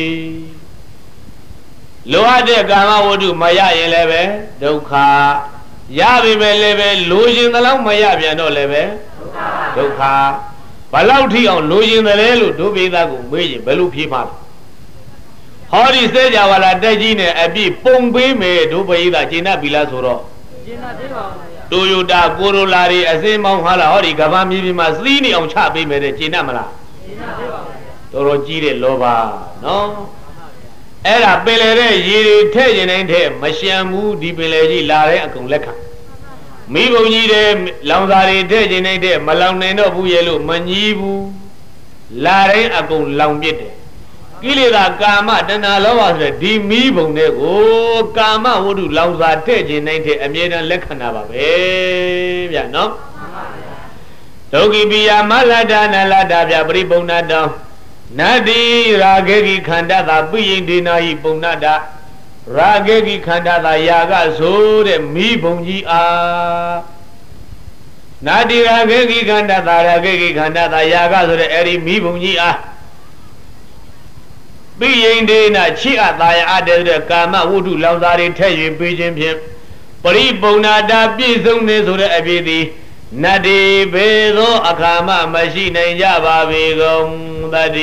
လိုအပ်တဲ့ကာမဝတ္ထုမရရင်လည်းပဲဒုက္ခရပြီပဲလည်းပဲလူချင်းသလောက်မရပြန်တော့လည်းပဲဒုက္ခဘလောက်ထိအောင်လူချင်းတယ်လဲလို့ဒုပိသကိုမေးရင်ဘယ်လိုဖြေမှာလဲဟောဒီစေကြဝဠာတက်ကြီးနဲ့အပြည့်ပုံပေးမယ်ဒုပိသကျင့်တတ်ပြီလားဆိုတော့ကျင့်တတ်သေးပါဘူးတိုယိုတာကိုရိုလာတွေအစင်းမောင်းဟာလားဟောဒီကဘာမြေပြင်မှာသီးနေအောင်ချပေးမယ်တဲ့ကျင့်တတ်မလားကျင့်တတ်သေးပါဘူးတော်တော်ကြီးတဲ့လောဘနော်အဲ့ဒါပင်လေတဲ့ရေတွေထဲ့ရင်တိုင်းထဲ့မရှမ်းဘူးဒီပင်လေကြီးလာတဲ့အကုန်လက်ခံမိဘုံကြီးတဲ့လောင်စာတွေထဲ့ရင်တိုင်းထဲ့မလောင်နိုင်တော့ဘူးရဲ့လို့မညီးဘူးလာတိုင်းအကုန်လောင်ပြစ်တယ်ကိလေသာကာမတဏှာလောဘဆိုတဲ့ဒီမိဘုံတွေကိုကာမဝတ္ထုလောင်စာထဲ့ခြင်းတိုင်းထဲ့အမြဲတမ်းလက်ခံတာပါပဲဗျာနော်ဒုက္ခိပိယမလတ္တနလတ္တဗျာပရိပုံဏတောနတ္တိရာဂေကိခန္ဓာသာပိယိဒေနာဟိပုံဏတရာဂေကိခန္ဓာသာယာကဆိုတဲ့မိဘုံကြီးအားနတ္တိရာဂေကိခန္ဓာသာရာဂေကိခန္ဓာသာယာကဆိုတဲ့အဲ့ဒီမိဘုံကြီးအားပိယိဒေနာချိအပ်သာယာအပ်တဲ့ကာမဝတ္ထုလောင်စာတွေထည့်၍ပေးခြင်းဖြင့်ပရိပုံဏတာပြည့်စုံနေဆိုတဲ့အဖြစ်သည်နတ္တိဘေသောအခါမမရှိနိုင်ကြပါပေကုန်သတ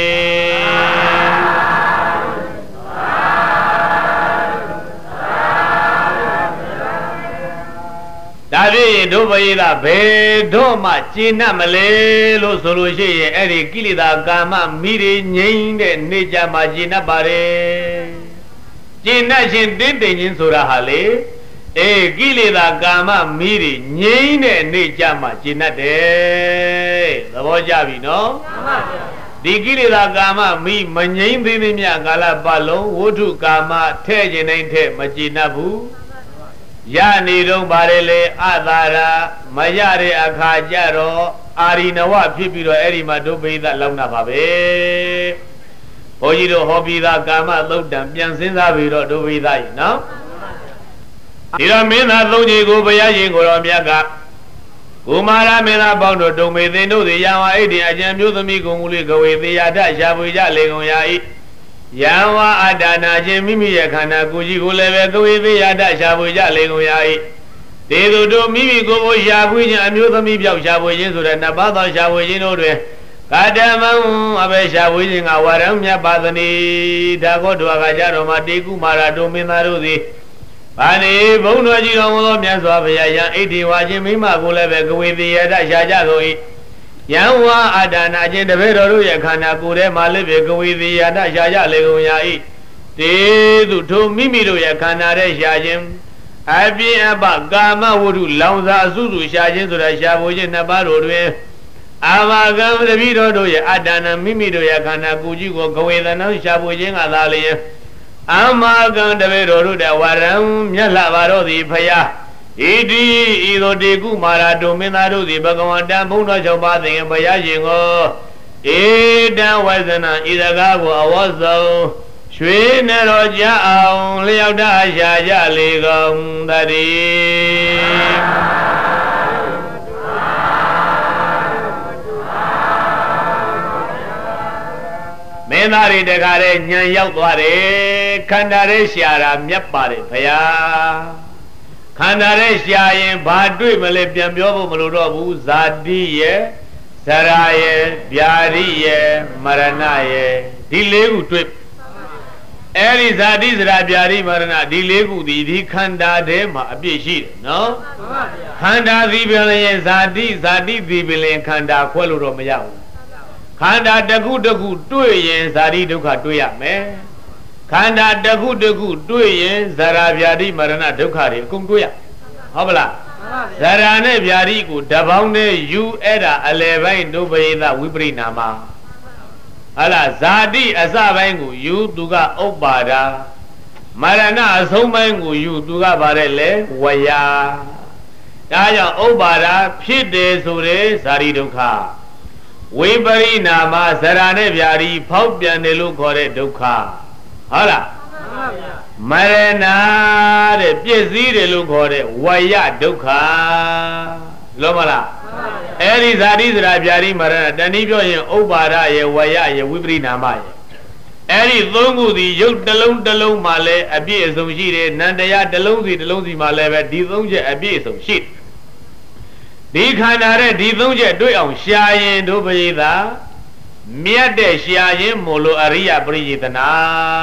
ည်းဒါဖြင့်ဒုပယေသဘေတော့မှကျင့်납မလဲလို့ဆိုလို့ရှိရင်အဲ့ဒီကိလေသာကာမမိတွေငြိမ့်တဲ့နေကြမှာကျင့်납ပါတယ်ကျင့်납ခြင်းတင်းတိမ်ခြင်းဆိုတာဟာလေအေးကိလေသာကာမမိတွေငြိမ့်တဲ့နေကြမှာကျင့်납တယ်သဘောကျပြီနော်မှန်ပါဗျာဒီကိလေသာကာမမိမငြိမ့်သေးသေးမြကာလပတ်လုံးဝတ္ထုကာမထဲ့ခြင်းတိုင်းထဲ့မကျင့်납ဘူးရနေတော့ပါတယ်လေအသာရာမရတဲ့အခါကျတော့အာရိနဝဖြစ်ပြီးတော့အဲ့ဒီမှာဒုပိသလောက်နာပါပဲဘုန်းကြီးတို့ဟောပြီးသားကာမသုတ်တံပြန်စဉ်းစားပြီးတော့ဒုပိသကြီးနော်ဒီတော့မင်းသားသုံးကြီးကိုဘုရားရှင်ကိုတော်မြတ်ကကုမာရမင်းသားပေါင်းတို့ဒုံမေသင်တို့သည်ယံဝအိတ်တင်အကျံမျိုးသမီးကုံမူလေးကဝေသေယထရှာဖွေကြလေကုန်ရာ၏ယံဝအတ္တနာခြင်းမိမိရဲ့ခန္ဓာကိုယ်ကြီးကိုလည်းပဲကဝေသေယထရှာဖွေကြလေကုန်ရာ၏တေသူတို့မိမိကိုယ်ကိုရှာဖွေခြင်းအမျိုးသမီးပြောက်ရှာဖွေခြင်းဆိုတဲ့နှစ်ပါးသောရှာဖွေခြင်းတို့တွင်ကာတမံအဘေရှာဖွေခြင်းကဝရံမြတ်ပါသနီဒါကောတွာကကြတော်မှာတေကုမာရတို့မင်းသားတို့သည်ဘာနေဘုံတော်ကြီးတော်သောမြတ်စွာဘုရားယံဣတိဝါခြင်းမိမကိုလည်းပဲကဝေသေယထရှာကြကုန်၏ယံဝါအတ္တနာခြင်းတပည့်တော်တို့ရဲ့ခန္ဓာကိုယ်ထဲမှာလည်းပဲကဝေသေယထရှာကြလေကုန်ရာ၏တေသူထိုမိမိတို့ရဲ့ခန္ဓာထဲရှာခြင်းအပြင်းအပကာမဝတ္ထုလောင်စာအစုစုရှာခြင်းဆိုတဲ့ရှာဖို့ခြင်းနှစ်ပါးတို့တွင်အာမကံတပည့်တော်တို့ရဲ့အတ္တနာမိမိတို့ရဲ့ခန္ဓာကိုယ်ကြီးကိုကဝေသနံရှာဖို့ခြင်းကသာလျင်အာမကံတပည့်တော်တို့တဲ့ဝရံမြတ်လာပါတော့သည်ဖယားဣတိဤသို့တေကုမာရတို့မင်းသားတို့သည်ဘဂဝန္တံဘုံတော်၆ပါးသင်ဘုရားရှင်ကိုဧတံဝဇ္ဇနံဤစကားကိုအဝတ်ဆုံးရွှေနရောကြအောင်လျောက်တရှာကြလေကုန်သတည်းမင်းသားတွေတခါတည်းညံရောက်သွားတယ်ခန္ဓာရဲ့ရှာတာမြတ်ပါတယ်ဖယားခန္ဓာရဲ့ရှာရင်ဘာတွေ့မလဲပြန်ပြောဖို့မလိုတော့ဘူးဇာတိရဲ့ဇရာရဲ့ဗျာတိရဲ့မရဏရဲ့ဒီလေးခုတွေ့အဲ့ဒီဇာတိဇရာဗျာတိမရဏဒီလေးခုဒီဒီခန္ဓာထဲမှာအပြည့်ရှိတယ်နော်ခန္ဓာသည်ပင်လည်းဇာတိဇာတိသည်ပင်လည်းခန္ဓာခွဲလို့တော့မရဘူးခန္ဓာတစ်ခုတစ်ခုတွေ့ရင်ဇာတိဒုက္ခတွေ့ရမယ်ခန္ဓာတစ်ခုတစ်ခုတွေ့ရင်ဇရာဗျာတိမရဏဒုက္ခတွေအကုန်တွေ့ရဟုတ်ပလားဇရာနဲ့ဗျာတိကိုတပေါင်းနဲ့ယူအဲ့ဒါအလယ်ပိုင်းဒုပယေသဝိပရိနာမဟာလားဇာတိအစပိုင်းကိုယူသူကဥပ္ပါဒာမရဏအဆုံးပိုင်းကိုယူသူကဗါတဲ့လေဝယာဒါကြောင့်ဥပ္ပါဒာဖြစ်တယ်ဆိုတဲ့ဇာတိဒုက္ခဝိပရိနာမဇရာနဲ့ဗျာတိဖောက်ပြန်တယ်လို့ခေါ်တဲ့ဒုက္ခဟုတ်လားမှန်ပါဗျာမရဏတဲ့ပြည့်စည်တယ်လို့ခေါ်တဲ့ဝယဒုက္ခလောမလားအဲ့ဒီဇာတိစရာဗျာတိမရဏတဏှိပြောရင်ဥပ္ပါဒရဲ့ဝယရဲ့ဝိပရိနာမရဲ့အဲ့ဒီသုံးခုဒီရုပ်တစ်လုံးတစ်လုံးမှာလည်းအပြည့်အစုံရှိတယ်နန္တရားတစ်လုံးစီတစ်လုံးစီမှာလည်းပဲဒီသုံးချက်အပြည့်အစုံရှိတယ်ဒီခန္ဓာတဲ့ဒီသုံးချက်တွေ့အောင်ရှာရင်တို့ပရိသမြတ်တဲ့ရှာရင်မို့လို့အရိယပရိယေတနာ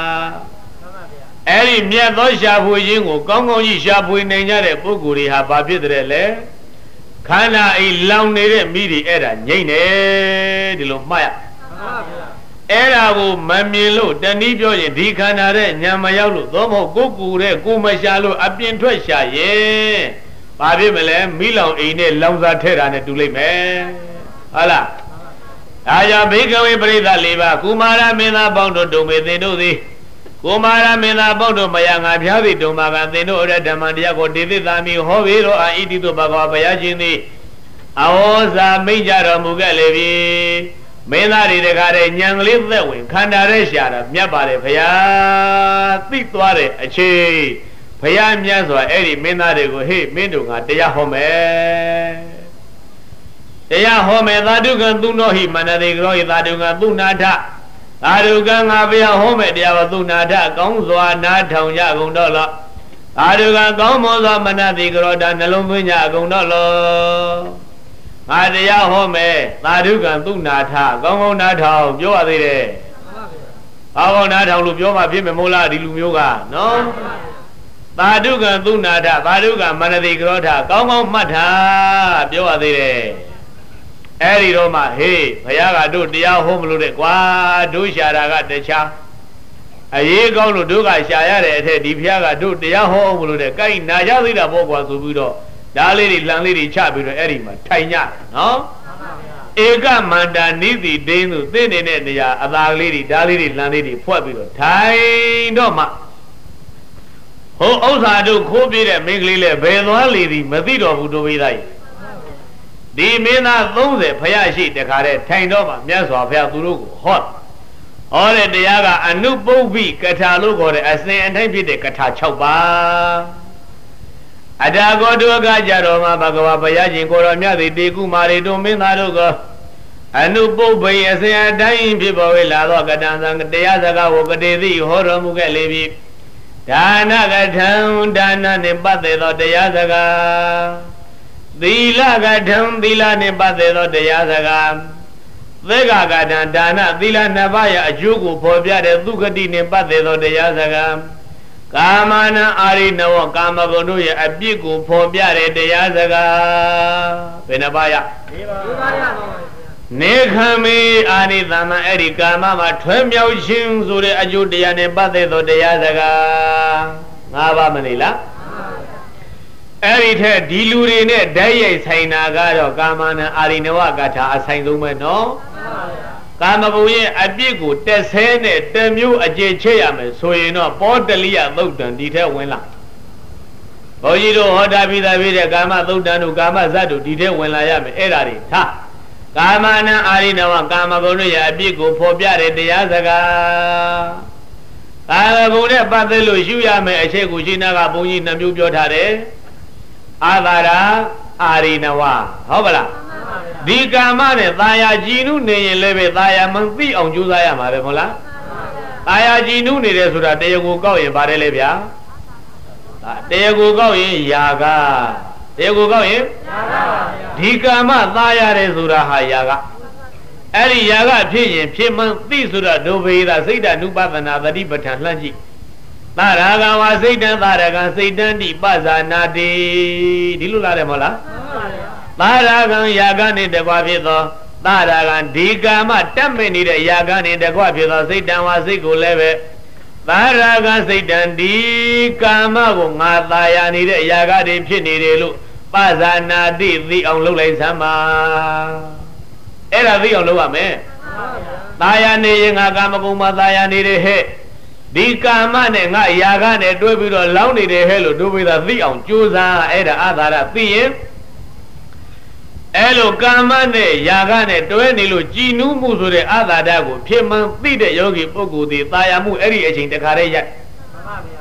အဲ့ဒီမြတ်သောရှာဖွေခြင်းကိုကောင်းကောင်းကြီးရှာဖွေနိုင်ကြတဲ့ပုဂ္ဂိုလ်တွေဟာဘာဖြစ်တဲ့လဲခန္ဓာအိလောင်နေတဲ့မိတွေအဲ့ဒါငြိမ့်တယ်ဒီလိုမှတ်ရအဲ့ဒါကိုမမြင်လို့တဏှိပြောရင်ဒီခန္ဓာတဲ့ညာမရောက်လို့သောမဟုတ်ကိုယ်ကူတဲ့ကိုမရှာလို့အပြင်ထွက်ရှာရင်ဘာဖြစ်မလဲမိလောင်အိမ်နဲ့လောင်စာထဲတာနဲ့တူလိမ့်မယ်ဟုတ်လားဒါကြောင့်ဘေကဝေပရိသတ်၄ပါးကုမာရမင်းသားပေါင်းတို့တုံမေသင်တို့သည်ကုမာရမင်းသားပေါင်းတို့မယငါဖျားသည်တုံမာကသင်တို့ရဲ့ဓမ္မတရားကိုဒေသသာမိဟောပြီးတော့အာဣတိတို့ဘဂဝါဘုရားရှင်သည်အဟောစာမိန့်ကြတော်မူခဲ့လေပြီမင်းသားတွေတကားတဲ့ညံကလေးသက်ဝင်ခန္ဓာရဲ့ရှာတာမြတ်ပါတယ်ဘုရားသိသွားတဲ့အချိန်ဘုရားမြတ်စွာအဲ့ဒီမင်းသားတွေကိုဟေ့မင်းတို့ငါတရားဟောမယ်တရားဟောမယ်သာဓုကံသူနောဟိမနတိကရောဟိသာဓုကံသူနာထသာဓုကံငါဘုရားဟောမယ်တရားဟောသူနာထကောင်းစွာနားထောင်ကြကုန်တော့လောသာဓုကံကောင်းမွန်စွာမနတိကရောဒါနှလုံးသွင်းကြကုန်တော့လောငါတရားဟောမယ်သာဓုကံသူနာထကောင်းကောင်းနားထောင်ပြောရသေးတယ်ကောင်းကောင်းနားထောင်လို့ပြောမှဖြစ်မယ်မို့လားဒီလူမျိုးကနော်သာဓုကံသူနာထသာဓုကံမနတိကရောထကောင်းကောင်းမှတ်ထားပြောရသေးတယ်အဲ့ဒီတော့မှဟေးဘုရားကတို့တရားဟောမလို့တဲ့ကွာတို့ရှာတာကတခြားအရေးကောင်းလို့တို့ကရှာရတဲ့အထက်ဒီဘုရားကတို့တရားဟောမလို့တဲ့ကိုင်းနာကြသေးတာပေါ့ကွာဆိုပြီးတော့ဓာလေးတွေလံလေးတွေချပြီးတော့အဲ့ဒီမှာထိုင်ကြနော်ဧကမန္တာနိတိဒိန်းသူသိနေတဲ့နေရာအသာလေးတွေဓာလေးတွေလံလေးတွေဖွက်ပြီးတော့ထိုင်တော့မှဟိုဥစ္စာတို့ခိုးပြတဲ့မိန်းကလေးလည်းဘယ်သွားလေသည်မသိတော့ဘူးတို့ဝိသားကြီးဒီမင်းသားသုံးဆယ်ဖယားရှိတခါတည်းထိုင်တော့မှမြတ်စွာဘုရားသူတို့ကိုဟောဟောတဲ့တရားကအနုပုပ္ပိကထာလို့ခေါ်တဲ့အစဉ်အတိုင်းဖြစ်တဲ့ကထာ၆ပါးအတာကောတုကကြတော်မှာဘဂဝါဘုရားရှင်ကိုတော်မြတ်သည်တေကုမာရီတို့မင်းသားတို့ကအနုပုပ္ပိအစဉ်အတိုင်းဖြစ်ပေါ်ဝေလာသောကတံသံတရားစကားကိုကတိသိဟောတော်မူခဲ့လေပြီဒါနကထံဒါနနှင့်ပတ်သက်သောတရားစကားသီလကထံသီလနှင့်ပတ်သက်သောတရားစကားသက္ကကထံဒါနသီလနှစ်ပါးရဲ့အကျိုးကိုဖော်ပြတဲ့သုခတိနှင့်ပတ်သက်သောတရားစကားကာမနံအာရိနဝကာမဂုဏ်တို့ရဲ့အပြစ်ကိုဖော်ပြတဲ့တရားစကားဘယ်နှပါးရ၄ပါးရပါဘူးနေခံမေအာနိသမ္မအဲ့ဒီကာမမှာထွဲမြောက်ခြင်းဆိုတဲ့အကျိုးတရားနဲ့ပတ်သက်သောတရားစကား၅ပါးမနေလားအဲ့ဒီထက်ဒီလူတွေနဲ့ဓာတ်ရိုက်ဆိုင်တာကတော့ကာမနံအာရိနဝကထာအဆိုင်ဆုံးပဲနော်ကာမဂုဏ်ရဲ့အပြစ်ကိုတက်ဆဲနဲ့တမျိုးအကျေချက်ရမယ်ဆိုရင်တော့ပောတလိယသုတ်တံဒီထက်ဝင်လာဘုန်းကြီးတို့ဟောတာပြီးသားပြီးတဲ့ကာမသုတ်တံတို့ကာမဇတ်တို့ဒီထက်ဝင်လာရမယ်အဲ့ဒါတွေထားကာမနံအာရိနဝကာမဂုဏ်ရဲ့အပြစ်ကိုဖော်ပြတဲ့တရားစကားကာမဂုဏ်နဲ့ပတ်သက်လို့ရှုရမယ်အချက်ကိုရှင်းနာကဘုန်းကြီးနှမျိုးပြောထားတယ်အာသာရအာရိနဝဟုတ်ပါလားဒီကာမနဲ့သာယာကြည်နုနေရင်လည်းပဲသာယာမသိအောင်ကြိုးစားရမှာပဲမဟုတ်လားသာယာကြည်နုနေတယ်ဆိုတာတရားကိုကောက်ရင်ပါတယ်လေဗျာတရားကိုကောက်ရင်ယာကတရားကိုကောက်ရင်ယာကပါဗျာဒီကာမသာရတယ်ဆိုတာဟာယာကအဲ့ဒီယာကဖြစ်ရင်ဖြစ်မှန်သိဆိုတာဒုဗေဒစိတ်တ ानु ပသနာသတိပဋ္ဌာန်လှမ်းကြည့်သရဂံဝါစိတ်တံသရဂံစိတ်တံတိပဇာနာတိဒီလိုလားတယ်မဟုတ်လားသာရဂံယာကနဲ့တကွာဖြစ်သောသာရဂံဒီကာမတက်မဲ့နေတဲ့ယာကနဲ့တကွာဖြစ်သောစိတ်တံဝါစိတ်ကိုလည်းပဲသာရဂံစိတ်တံဒီကာမကိုငါသာယာနေတဲ့ယာကတွေဖြစ်နေတယ်လို့ပဇာနာတိသိအောင်လုပ်လိုက်စမ်းပါအဲ့ဒါသိအောင်လုပ်ရမယ်သာယာနေရင်ငါကာမဂုဏ်မှာသာယာနေတယ်ဟဲ့ဒီကာမနဲ့ငါယာကနဲ့တွဲပြီးတော့လောင်းနေတယ်ဟဲ့လို့ဒုဗေဒသိအောင်ကြိုးစားအဲ့ဒါအာသာရသိရင်အဲ့လိုကာမနဲ့ယာကနဲ့တွဲနေလို့ကြည်နူးမှုဆိုတဲ့အာသာဒကိုဖြစ်မှန်သိတဲ့ယောဂီပုဂ္ဂိုလ်ဒီသာယာမှုအဲ့ဒီအချိန်တခါတည်းရက်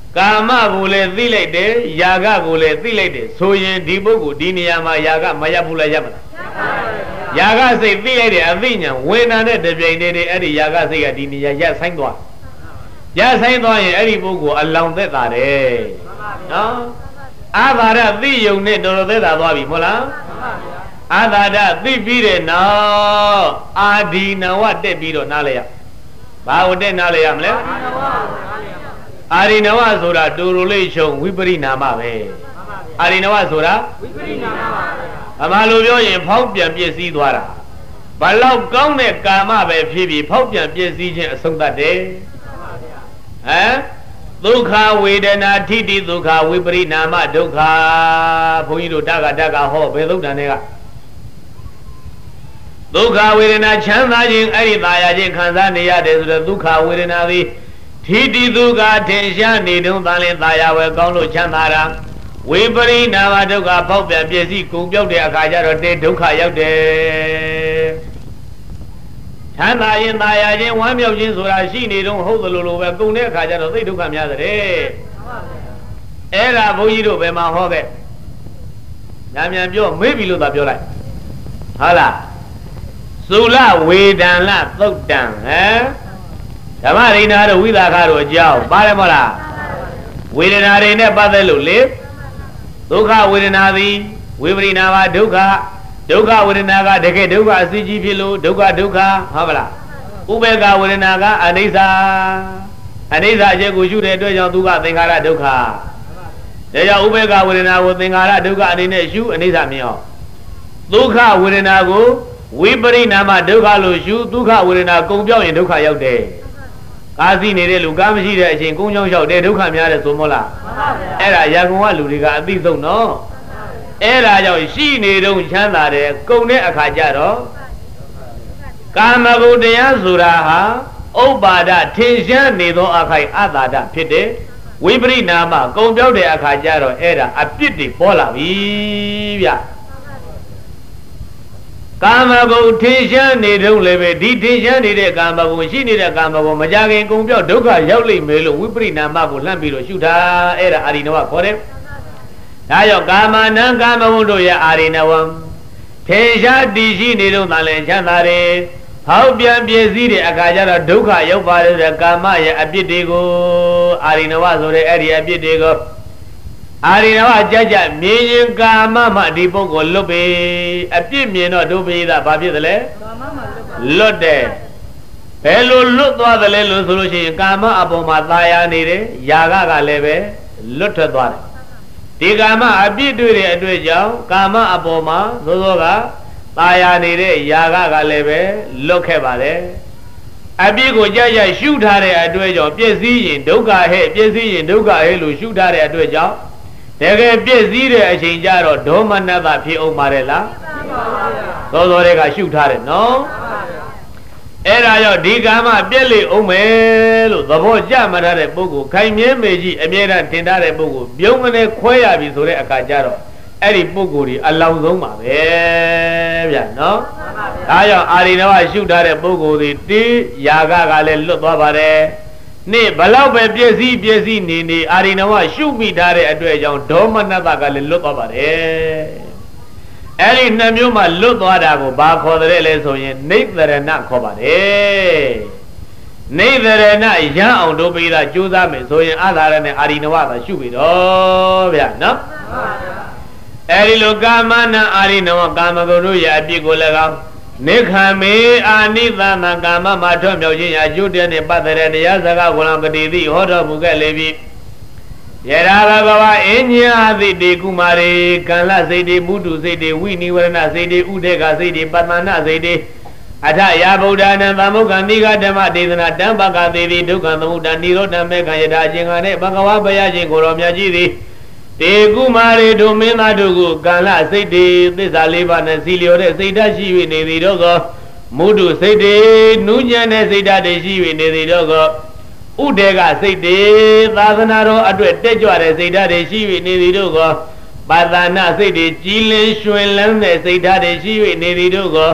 ကာမကိုလည်းသိလိုက်တယ်ယာကကိုလည်းသိလိုက်တယ်ဆိုရင်ဒီပုဂ္ဂိုလ်ဒီနေရာမှာယာကမရပ်ဘူးလားရပ်မလားယာကစိတ်သိလိုက်တယ်အသိဉာဏ်ဝေဒနာနဲ့တပြိုင်တည်းတည်းအဲ့ဒီယာကစိတ်ကဒီနေရာရပ်ဆိုင်သွားရပ်ဆိုင်သွားရင်အဲ့ဒီပုဂ္ဂိုလ်အလောင်းသက်တာတယ်နော်အာဘာရသိယုံနဲ့တော်တော်သက်တာသွားပြီမဟုတ်လားအာသာဒသိပြီးတဲ့နောက်အာဒီနဝတက်ပြီးတော့နားလဲရဘာကိုတက်နားလဲရမလဲအာရိနဝဆိုတာတူတူလေးရှုံဝိပရိနာမပဲအာရိနဝဆိုတာဝိပရိနာမပါအမှန်လို့ပြောရင်ဖောက်ပြန်ပြည့်စည်သွားတာဘလောက်ကောင်းတဲ့ကာမပဲဖြစ်ပြီးဖောက်ပြန်ပြည့်စည်ခြင်းအဆုံးသတ်တယ်ဟမ်ဒုက္ခဝေဒနာထိတိဒုက္ခဝိပရိနာမဒုက္ခဘုန်းကြီးတို့တက္ကတက္ကဟောဘယ်သုတ်တန်တွေကဒုက္ခဝေဒနာချမ်းသာခြင်းအဲ့ဒီသာယာခြင်းခံစားနေရတယ်ဆိုတော့ဒုက္ခဝေဒနာသည်ထိတိဒုက္ခထင်ရှားနေတုန်းသာလင်သာယာဝယ်ကောင်းလို့ချမ်းသာတာဝိပရိနာမဒုက္ခပေါက်ပြန်ပြည့်စည်ကုန်ပြောက်တဲ့အခါကျတော့တေဒုက္ခရောက်တယ်ချမ်းသာရင်သာယာခြင်းဝမ်းမြောက်ခြင်းဆိုတာရှိနေတုန်းဟုတ်သလိုလိုပဲကုန်တဲ့အခါကျတော့သိဒုက္ခများတဲ့အဲ့ဒါဘုန်းကြီးတို့ဘယ်မှာဟောခဲ့ညာမြန်ပြောမေးပြီလို့သာပြောလိုက်ဟုတ်လားသုလဝေဒန်လသုတ်တံဟမ်ဓမ္မရိဏတို့ဝိသခတို့အကြောင်းပါတယ်မဟုတ်လားဝေဒနာတွေနဲ့ပတ်သက်လို့လေဒုက္ခဝေဒနာသည်ဝိပရိနာမဒုက္ခဒုက္ခဝေဒနာကတကယ်ဒုက္ခအစစ်ကြီးဖြစ်လို့ဒုက္ခဒုက္ခဟုတ်ပါလားဥပေက္ခဝေဒနာကအနိစ္စအနိစ္စအချက်ကိုရှုတဲ့အတွက်ကြောင့်ဒုက္ခသင်္ခါရဒုက္ခဒါကြောင့်ဥပေက္ခဝေဒနာကိုသင်္ခါရဒုက္ခအနေနဲ့ရှုအနိစ္စမြင်အောင်ဒုက္ခဝေဒနာကိုဝိပရိနာမဒုက္ခလို့ရှုဒုက္ခဝေဒနာကုန်ပြောက်ရင်ဒုက္ခရောက်တယ်ကာစီနေတဲ့လူကားမရှိတဲ့အချိန်ကုန်းချောင်းလျှောက်တဲ့ဒုက္ခများတဲ့ဆိုမို့လားမှန်ပါဗျာအဲ့ဒါရာဂုံကလူတွေကအသိဆုံးနော်အဲ့ဒါကြောင့်ရှိနေတုန်းချမ်းသာတယ်ကုန်တဲ့အခါကျတော့ကာမဂုဏ်တရားဆိုတာဟာဥပ္ပါဒထင်ရှားနေသောအခိုင်အတာဒဖြစ်တယ်ဝိပရိနာမကုန်ပြောက်တဲ့အခါကျတော့အဲ့ဒါအပြစ်တွေပေါ်လာပြီဗျကာမဂုဏ်ထင်ရှားနေတုန်းလည်းပဲဒီထင်ရှားနေတဲ့ကာမဂုဏ်ရှိနေတဲ့ကာမဂုဏ်မကြခင်ကုန်ပြောက်ဒုက္ခရောက်လိမ့်မယ်လို့ဝိပရိနာမကိုလှမ်းပြီးတော့ရှုတာအဲ့ဒါအာရိနဝခေါ်တယ်ဒါကြောင့်ကာမနံကာမဂုဏ်တို့ရဲ့အာရိနဝံထင်ရှားတည်ရှိနေတုန်းသာလည်းချမ်းသာတယ်ဟောက်ပြန်ပြည့်စည်တဲ့အခါကျတော့ဒုက္ခရောက်ပါတယ်တဲ့ကာမရဲ့အပြစ်တွေကိုအာရိနဝဆိုတဲ့အဲ့ဒီအပြစ်တွေကိုအာရိနဝကြကြမြင်ရင်ကာမမှဒီပုဂ္ဂိုလ်လွတ်ပြီအပြစ်မြင်တော့ဒုပိသဘာဖြစ်သလဲကာမမှလွတ်တယ်ဘယ်လိုလွတ်သွားသလဲလို့ဆိုလို့ရှိရင်ကာမအပေါ်မှာသာယာနေတယ်ယာကကလည်းပဲလွတ်ထွက်သွားတယ်ဒီကာမအပြစ်တွေ့တဲ့အတွေ့ကြောင့်ကာမအပေါ်မှာသို့သောကသာယာနေတဲ့ယာကကလည်းပဲလွတ်ခဲ့ပါတယ်အပြစ်ကိုကြကြရှုထားတဲ့အတွေ့ကြောင့်ပြည့်စည်ရင်ဒုက္ခဟဲ့ပြည့်စည်ရင်ဒုက္ခဟဲ့လို့ရှုထားတဲ့အတွေ့ကြောင့်တကယ်ပြည့်စည်တဲ့အချိန်ကျတော့ဒေါမနတဖြစ်အောင်ပါတယ်လားသောသောတွေကရှုထားတယ်နော်အဲ့ဒါကြောင့်ဒီကာမပြည့်လေအောင်မယ်လို့သဘောကျမှထားတဲ့ပုဂ္ဂိုလ်ခိုင်မြဲမေကြီးအမြဲတမ်းထင်ထားတဲ့ပုဂ္ဂိုလ်ပြုံးမနေခွဲရပြီဆိုတဲ့အခါကျတော့အဲ့ဒီပုဂ္ဂိုလ်ဒီအလောင်းဆုံးပါပဲဗျာနော်ဒါကြောင့်အာရိနဝရှုထားတဲ့ပုဂ္ဂိုလ်ဒီတေးယာကကလည်းလွတ်သွားပါတယ်နေ့ဘလောက်ပဲပြည့်စည်ပြည့်စည်နေနေအာရိနဝရှုမိထားတဲ့အတွက်ကြောင့်ဒေါမနတကလည်းလွတ်သွားပါတယ်အဲ့ဒီနှစ်မျိုးမှလွတ်သွားတာကိုဘာခေါ်တယ်လဲဆိုရင်နိသရဏခေါ်ပါတယ်နိသရဏရမ်းအောင်တို့ပြီးသားကြိုးစားမယ်ဆိုရင်အာသာရနဲ့အာရိနဝသာရှုပြီတော့ဗျာနော်အဲ့ဒီလိုကာမနာအာရိနဝကာမဂုဏ်တို့ရဲ့အပြစ်ကိုလည်းကောင်းနိခမေအာနိသနာကာမမှာထွတ်မြောက်ခြင်းအကျိုးတဲ့နဲ့ပတ်သက်တဲ့တရားစကားကိုလည်းပတိသိဟောတော်မူခဲ့လေပြီယရာဘဂဝါအဉ္ညာသိတေကုမာရေကံလစိတ်တေမုတုစိတ်တေဝိနိဝရဏစိတ်တေဥဒေကစိတ်တေပတ္တနာစိတ်တေအထယာဗုဒ္ဓနာသမုခ္ကမိဂဓမ္မဒေသနာတံပကသေတိဒုက္ခသမုဒ္ဒနိရောဓမေခယတာအခြင်းကနဲ့ဘဂဝါဘုရားရှင်ကိုတော်မြတ်ကြီးသည်တေကုမာရေတို့မင်းသားတို့ကိုကံလစိတ်တေသစ္စာလေးပါးနဲ့စီလျော်တဲ့စိတ်ဓာတ်ရှိ၍နေသည်တော့ကောမုတုစိတ်တေနုညံ့တဲ့စိတ်ဓာတ်တွေရှိ၍နေသည်တော့ကောဥဒေကစိတ်တေသာသနာတော်အတွက်တက်ကြွတဲ့စိတ်ဓာတ်တွေရှိ၍နေသည်တို့ကောပါဒနာစိတ်တွေကြည်လင်ရွှင်လန်းတဲ့စိတ်ဓာတ်တွေရှိ၍နေသည်တို့ကောဝ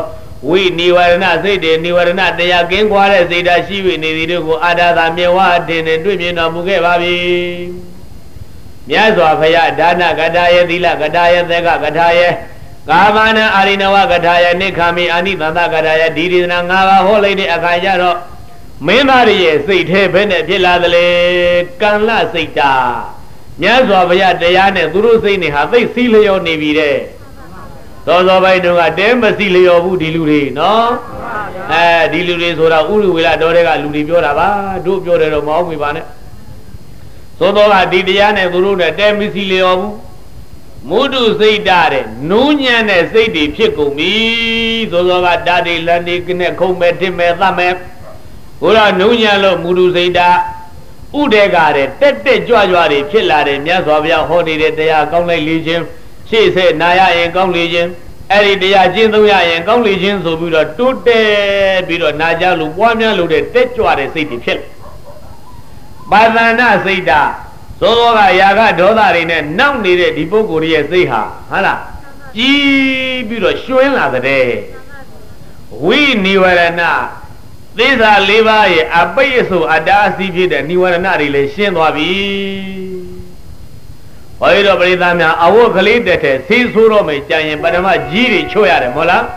We Nivarana say the Nivarana they are game water say that she will need to go Ada Mewa din and Dumin of Mugebabi. Yazwa Faya Dana Gadaya Dila Gadaya Dega Gadaya Gavana Arinawa Gadaya Nikami Anita Gadaya Didi Nangava Holy Akayaro Memari say Teben Piladale Kanla Sita Yazwa Faya Diana Guru Sini have they seal your Navire. Those of I know a damn Basilio Diluri, no? Eh, Diluri Sora Uru will adorega Ludiora, do Piore Mawivane. So though I did Diana Guru, a damn Basilio Mudu say Dare, Nunian as they did Pico me, those of a daddy Landic in a combat him as a map. Ura Nunialo Mudu say da Udegare, Tete Joajuari, Chillare, Yazovia, Hodi, they are Conley Legion. She said, Naya and Gong Legion, Eddie de Ajinduya and Gong Legion, so we are two dead, we are Najalu, one loaded, Tetuare city kill. Badana say that, so Yaga Doda in a non needed Dipoguria say ha, Hana, Gee, be the showing of the day. We knew it now. These are Levi, a bayeso, a dasi, and you are not relation of it. Oiro Bridamia, I walk a little, see Surome, Giant, but I'm a Giri Choya, Mola.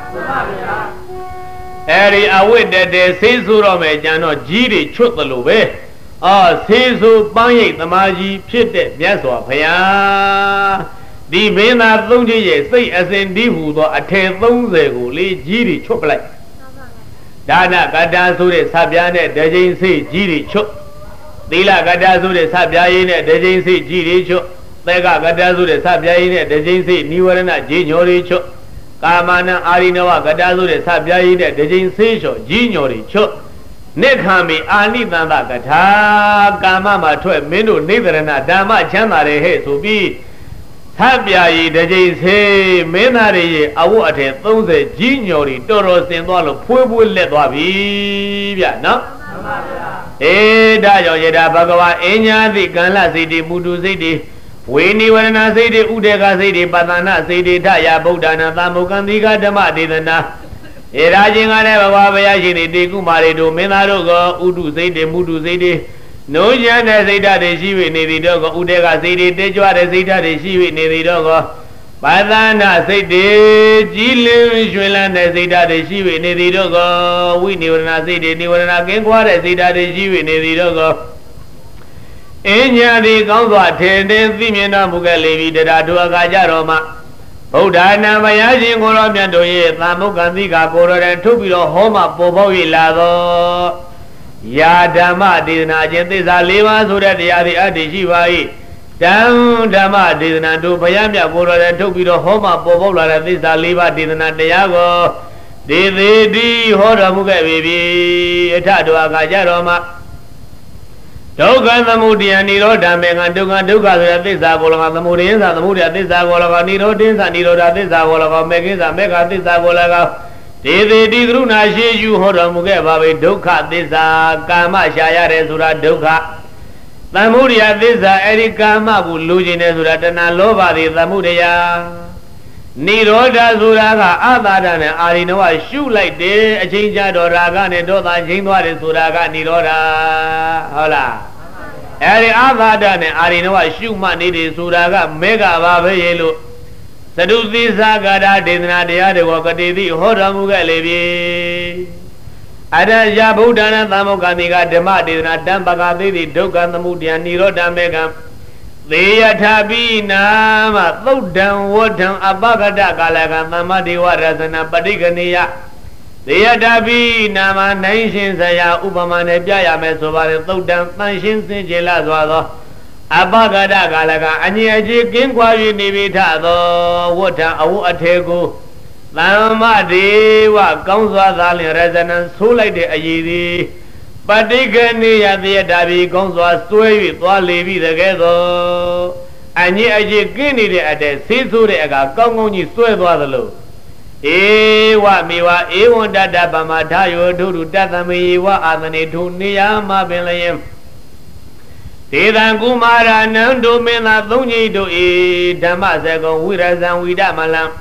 Eri, I wait that they see Surome, Jano, Giri Chutalube. Oh, see Su Banyi, the Maji, Pit, Yaso, Paya. The men are Lungi, say as in Divu, a ten Lunze, Lee Giri Choplay. Dana Gadazure, Sabiane, Dejin say Giri Chop. Dila Gadazure, Sabiane, Dejin say Giri Chop. Lega Gadazu de Sabiaine, the Jinsi, Niwarana, Gignori Cho, Kamana Arinawa, Gadazu de Sabiaine, the Jinsi Cho, Gignori Cho, Nekami, Ani Nanda Gata, Gamama to a menu, Niverana, Dama, Chamare, he to be Sabiai, the Jinsi, Menari, Awate, those Gignori, Toros, and all of Pubu Lebavi, no? Eh, Dayo Yeda Bagawa, Enya, the Gala City, Mudu City. We knew when I say the Udega City, Banana City, Taya, Bodana, Tamukandiga, Damadina. Erajing I never Wabayashi, the Kumari, do Menarogo, Udu City, Mudu City. No Jana Zeta, the Shivi, Navy Dogo, Udega City, Tejua, the Zeta, the Shivi, Navy Dogo. Badana City, Jilim, Shuelan, the Zeta, the Shivi, Navy Dogo. We knew when I say the New and again, what I say that the Shivi, Navy Dogo. Enya the Gonga attended the Mina Mugalevi de Adua Gajaroma. Odana Mayaji Goramiando, Tamukandiga, Gora and Tubilo, Homa, Bobovi Lado Yadama did not get this Alima, so that the Adi Adishivai. Down Dama did not do Payamia, Gora and Tubilo, Homa, Bobola, and this Aliva did not Diago. Did they be Hora Mugavi, Etadua Gajaroma? Dogan the Moody and Niro Daming and Dugan Duga, this Avola, the Moodians and the Moody at this Avola, Niro Dins and Niro at this Avola, Megis and Mega this Avola. Did they did Runa, you Hora Mugeva, Duka, this Kama Shaya Resura Duka. The Moody at this Erika Mabu, Lugin Esuratana Lova, the Mudia. Niro Zuraga, other than Arinoa, shoe like this, a change or Ragan and Dota, Jingwa Suraga, Nirora. Hola. Every other than Arinoa, shoe money, Suraga, Mega Baba Yellow. Saduzi Sagada did not the other Wakati, Horamuga Levi. Ada Jabudana, Tamokaniga, Dema did not Dambagadi, Dogan the Mudian, Niro Damega. The Yatabina, low down, water, a bagada, Galaga, Mamadi waters, and a Badigania. The Yatabina, nations, Aya, Upaman, Jaya, Mesovar, low down, nations in Jelazwado, a bagada, Galaga, and Yaji, Kingwari, Nivita, water, a Atego, Lamadi, what comes with resonance, so like the Ayidi. But they can near the Dabi comes was sway with one levy together. And yet, I get it at the Sisuri, I got come on you sway was low. Eh, what me what eh one that Dabamatayo do to Tatami, what other need to Niama Belayam. Tidan Kumara, Nando Mena, Luni do E, Damasego, Wiras and Widamalam.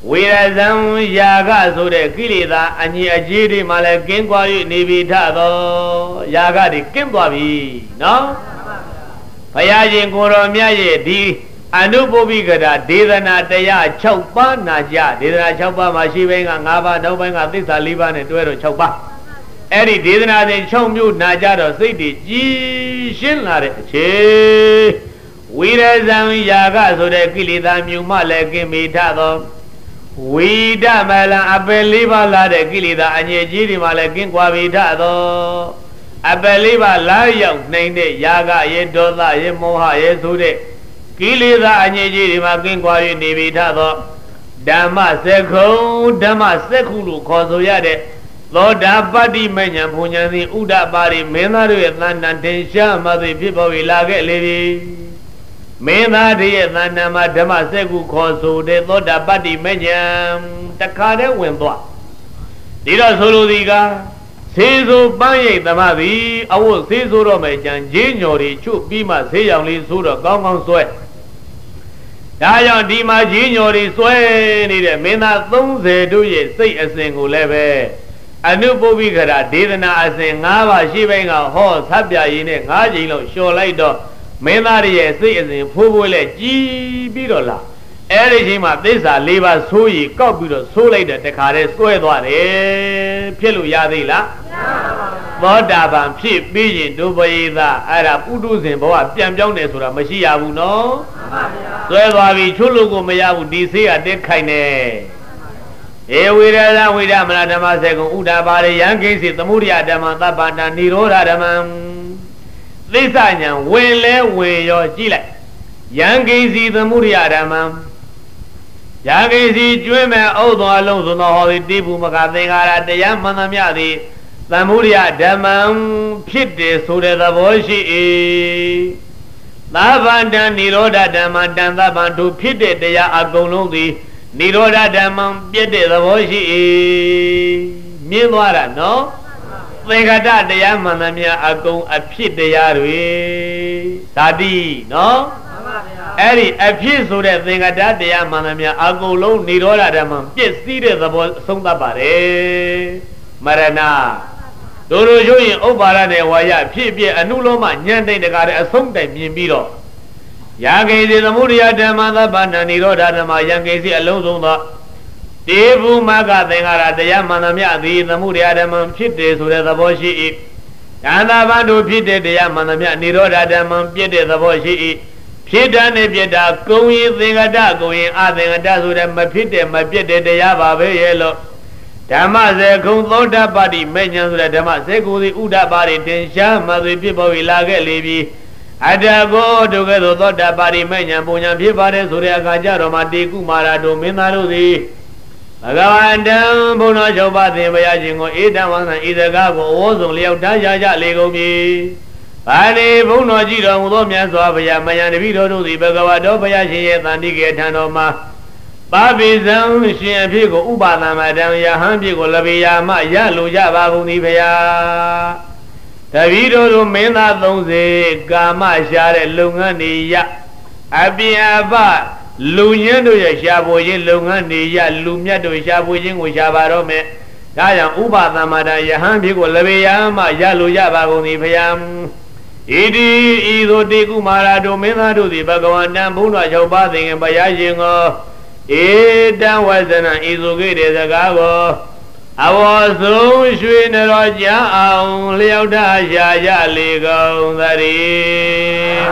ဝိရဇံယာကဆိုတဲ့ကိလေသာအညီအကျေးတွေမှလည်းကင်းကွာ၍နေပြီထသောယာကတွေကင်းသွားပြီနော်ဘုရားရှင်ကိုရောမြတ်ရဲ့ဒီအနုပုပ္ပိကတာဒေသနာတရား၆ပါးနာကြဒေသနာ၆ပါးမှာရှိဘိုင်းက၅ပါးနောက်ပိုင်းကသစ္စာ၄ပါးနဲ့တွဲတော့၆ပါးအဲ့ဒီဒေသနာစဉ်၆မျိုးနာကြတော့စိတ်တွေကြည်ရှင်းလာတဲ့အချိန်ဝိရဇံယာကဆိုတဲ့ကိလေသာမျိုးမှလည်းကင်းမိထသောဝိဒမလံအပယ်လေးပါးလာတဲ့ကိလေသာအငြိကြီးတွေမှလည်းကင်းကွာပြီထသောအပယ်လေးပါးလာရောက်နိုင်တဲ့ယာကရေဒေါသရေမောဟရေဆိုတဲ့ကိလေသာအငြိကြီးတွေမှကင်းကွာ၍နေပြီထသောဓမ္မစက္ခုဓမ္မစက္ခုလို့ခေါ်ဆိုရတဲ့သောတာပတ္တိမဉ္ဇဉ်ဘုံဉ္ဇဉ်သည်ဥဒ္ဒပါရိမင်းသားတို့ရဲ့သဏ္ဍာန်တင်ရှားမှသည်ဖြစ်ပေါ်၍လာခဲ့လေပြီမင်းသားတို့ရဲ့သဏ္ဍာန်မှာဓမ္မစက္ခုခေါ်ဆိုတဲ့သောတာပတ္တိမဉ္ဇဉ်တခါတည်းဝင်သွားဒီတော့ဆိုလိုသည်ကဆေးဆိုပန်းရိပ်သမသည်အဝတ်ဆေးဆိုတော့မယ်ကြံကြီးညော်တွေချုပ်ပြီးမှဆေးရောင်လေးဆိုတော့ကောင်းကောင်းဆွဲဒါကြောင့်ဒီမှာကြီးညော်တွေဆွဲနေတဲ့မင်းသားသုံးဆယ်တို့ရဲ့စိတ်အစဉ်ကိုလည်းပဲအနုပုပ္ပိကရာဒေသနာအစဉ်၅ပါးရှိဘိုင်းကဟောသဗ္ဗယရင်နဲ့၅ချိန်လောက်လျှော်လိုက်တော့မင်းသားရဲ့စိတ်အစဉ်ဖိုးဖိုးလဲကြည်ပြီးတော့လာအဲ့ဒီချိန်မှာသစ္စာ၄ပါးဆိုးရီကောက်ပြီးတော့ဆိုးလိုက်တဲ့တခါတည်းဆွဲသွားတယ်ဖြစ်လို့ရသေးလားမရပါဘူးသောတာပန်ဖြစ်ပြီးရင်ဒုပယေသအဲ့ဒါပုထုဇဉ်ဘဝပြန်ပြောင်းတယ်ဆိုတာမရှိရဘူးနော်မှန်ပါဗျာဆွဲသွားပြီချွတ်လို့ကိုမရဘူးဒီဆေးကတက်ခိုင်နေဧဝိရဇဝိရမနာဓမ္မစေကုံဥဒ္ဒပါရိယံကိစီသမုဒိယဓမ္မသဗ္ဗန္တနိရောဓဓမ္မံသစ္စာညာဝင်လဲဝင်ရောကြည့်လိုက်ယံကိစီသမုဒိယဓမ္မံယံကိစီကျွင်းမဲ့ဩသောအလုံးစုံသောဟောသည်တိပုမကသင်္ခါရတရားမှန်သမျှသည်သမုဒိယဓမ္မံဖြစ်တယ်ဆိုတဲ့သဘောရှိ၏သဗ္ဗန္တနိရောဓဓမ္မတန်သဗ္ဗံတို့ဖြစ်တဲ့တရားအကုန်လုံးသည်နိရောဓဓမ္မပြည့်တဲ့သဘောရှိ၏မြင်သွားတာနော်သင်္ခတတရားမှန်သမျှအကုန်အဖြစ်တရားတွေဓာတိနော်အဲ့ဒီအဖြစ်ဆိုတဲ့သင်္ခတတရားမှန်သမျှအကုန်လုံးနိရောဓဓမ္မပြည့်စည်တဲ့သဘောအဆုံးသတ်ပါတယ်မရဏတို့တို့ရုပ်ရင်ဥပ္ပါဒနဲ့ဝါယဖြစ်ဖြစ်အနုလောမညံတိတ်တကားတဲ့အဆုံးတိုင်မြင်ပြီးတော့ယာကိစီသမုဒိယဓမ္မသဗ္ဗန္တနိရောဓဓမ္မယံကိစီအလုံးစုံသောတေဘုမကသင်္ခါရတရားမှန်သမျှသည်သမုဒိယဓမ္မဖြစ်တယ်ဆိုတဲ့သဘောရှိ၏ဉာဏ်သာဘတို့ဖြစ်တဲ့တရားမှန်သမျှနိရောဓဓမ္မပြည့်တဲ့သဘောရှိ၏ဖြစ်တာနဲ့ပြည့်တာကုံရင်သင်္ကတကုံရင်အသင်္ကတဆိုတဲ့မဖြစ်တဲ့မပြည့်တဲ့တရားပါပဲရဲ့လို့ဓမ္မစေခုံသောတာပတိမေညာဆိုတဲ့ဓမ္မစေကုသည်ဥဒ္ဒပါရိတင်ရှားမှသည်ဖြစ်ပေါ်၍လာခဲ့လေပြီအတ္တကိုဒုက္ခသောသောတာပတိမေညာပုံညာဖြစ်ပါတယ်ဆိုတဲ့အခါကျတော့မှတေကုမာရတို့မင်းသားတို့သည်ဘဂဝန္တံဘုံတော်၆ပါးသင်ဘုရားရှင်ကိုဧတံဝန္တံဤစကားကိုအဝေါ်ဆုံးလျောက်ထားကြကြလေကုန်ပြီ။ဘာနေဘုံတော်ကြည်တော်မူသောမြတ်စွာဘုရားမယံတပိတော်တို့သည်ဘဂဝါတော်ဘုရားရှင်ရဲ့တန်တိကေထံတော်မှာပါပိဇံရှင်အဖြစ်ကိုဥပါဒံမတံယဟန်ဖြစ်ကိုလဘေယာမရလိုကြပါကုန်သည်ဘုရား။တပိတော်တို့မင်းသား၃၀ကာမရှာတဲ့လုပ်ငန်းတွေရအပြင်အပလူညင်းတို့ရဲ့ရှားပွေခြင်းလုပ်ငန်းတွေရလူမြတ်တို့ရှားပွေခြင်းကိုရှားပါတော့မယ်။ဒါကြောင့်ဥပါဒံမတံယဟန်ဖြစ်ကိုလဘေယာမရလိုကြပါကုန်သည်ဘုရား။ဣတိဤသို့တေကုမာရတို့မင်းသားတို့သည်ဘဂဝန္တံဘုံတော်၆ပါးသင်္ကေဘုရားရှင်ကိုဧတံဝဇနံဤသို့ခဲ့တဲ့စကားကိုအဝေါ်ဆုံးရွှေနရောကြအောင်လျောက်ထားရှာကြလေကုန်သတည်း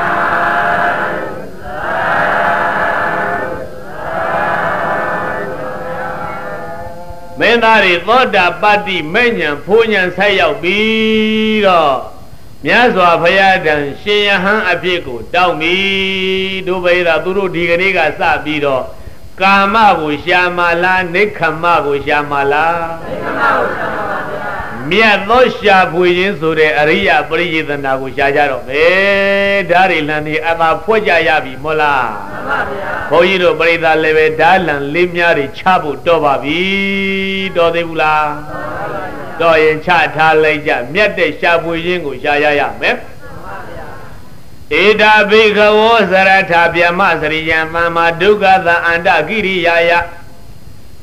မင်းသားတွေသောတာပတ္တိမေညာဖိုးညာဆက်ရောက်ပြီးတော့မြတ်စွာဘုရားတန်ရှင်ယဟန်အဖြစ်ကိုတောင်းပြီတို့ဘိရာသူတို့ဒီကနေ့ကစပြီးတော့ကာမကိုရှာမလားနိခမကိုရှာမလားနိခမကိုရှာပါဗျာမြတ်သောရှာဖွေခြင်းဆိုတဲ့အရိယပရိယေသနာကိုရှာကြတော့မယ်ဓာရီလန်ဒီအသာဖွဲ့ကြရပြီမို့လားမှန်ပါဗျာဘုန်းကြီးတို့ပရိသတ်လည်းပဲဓာလန်လေးများတွေချဖို့တော့ပါပြီတော်သေးဘူးလားမှန်ပါဗျာတော့ရင်ချထားလိုက်ကြမြတ်တဲ့ရှာဖွေခြင်းကိုရှာရရမယ်ဧတာဘိခဝောသရထဗျမစရိယံသမ္မာဒုက္ခသအန္တကိရိယာယ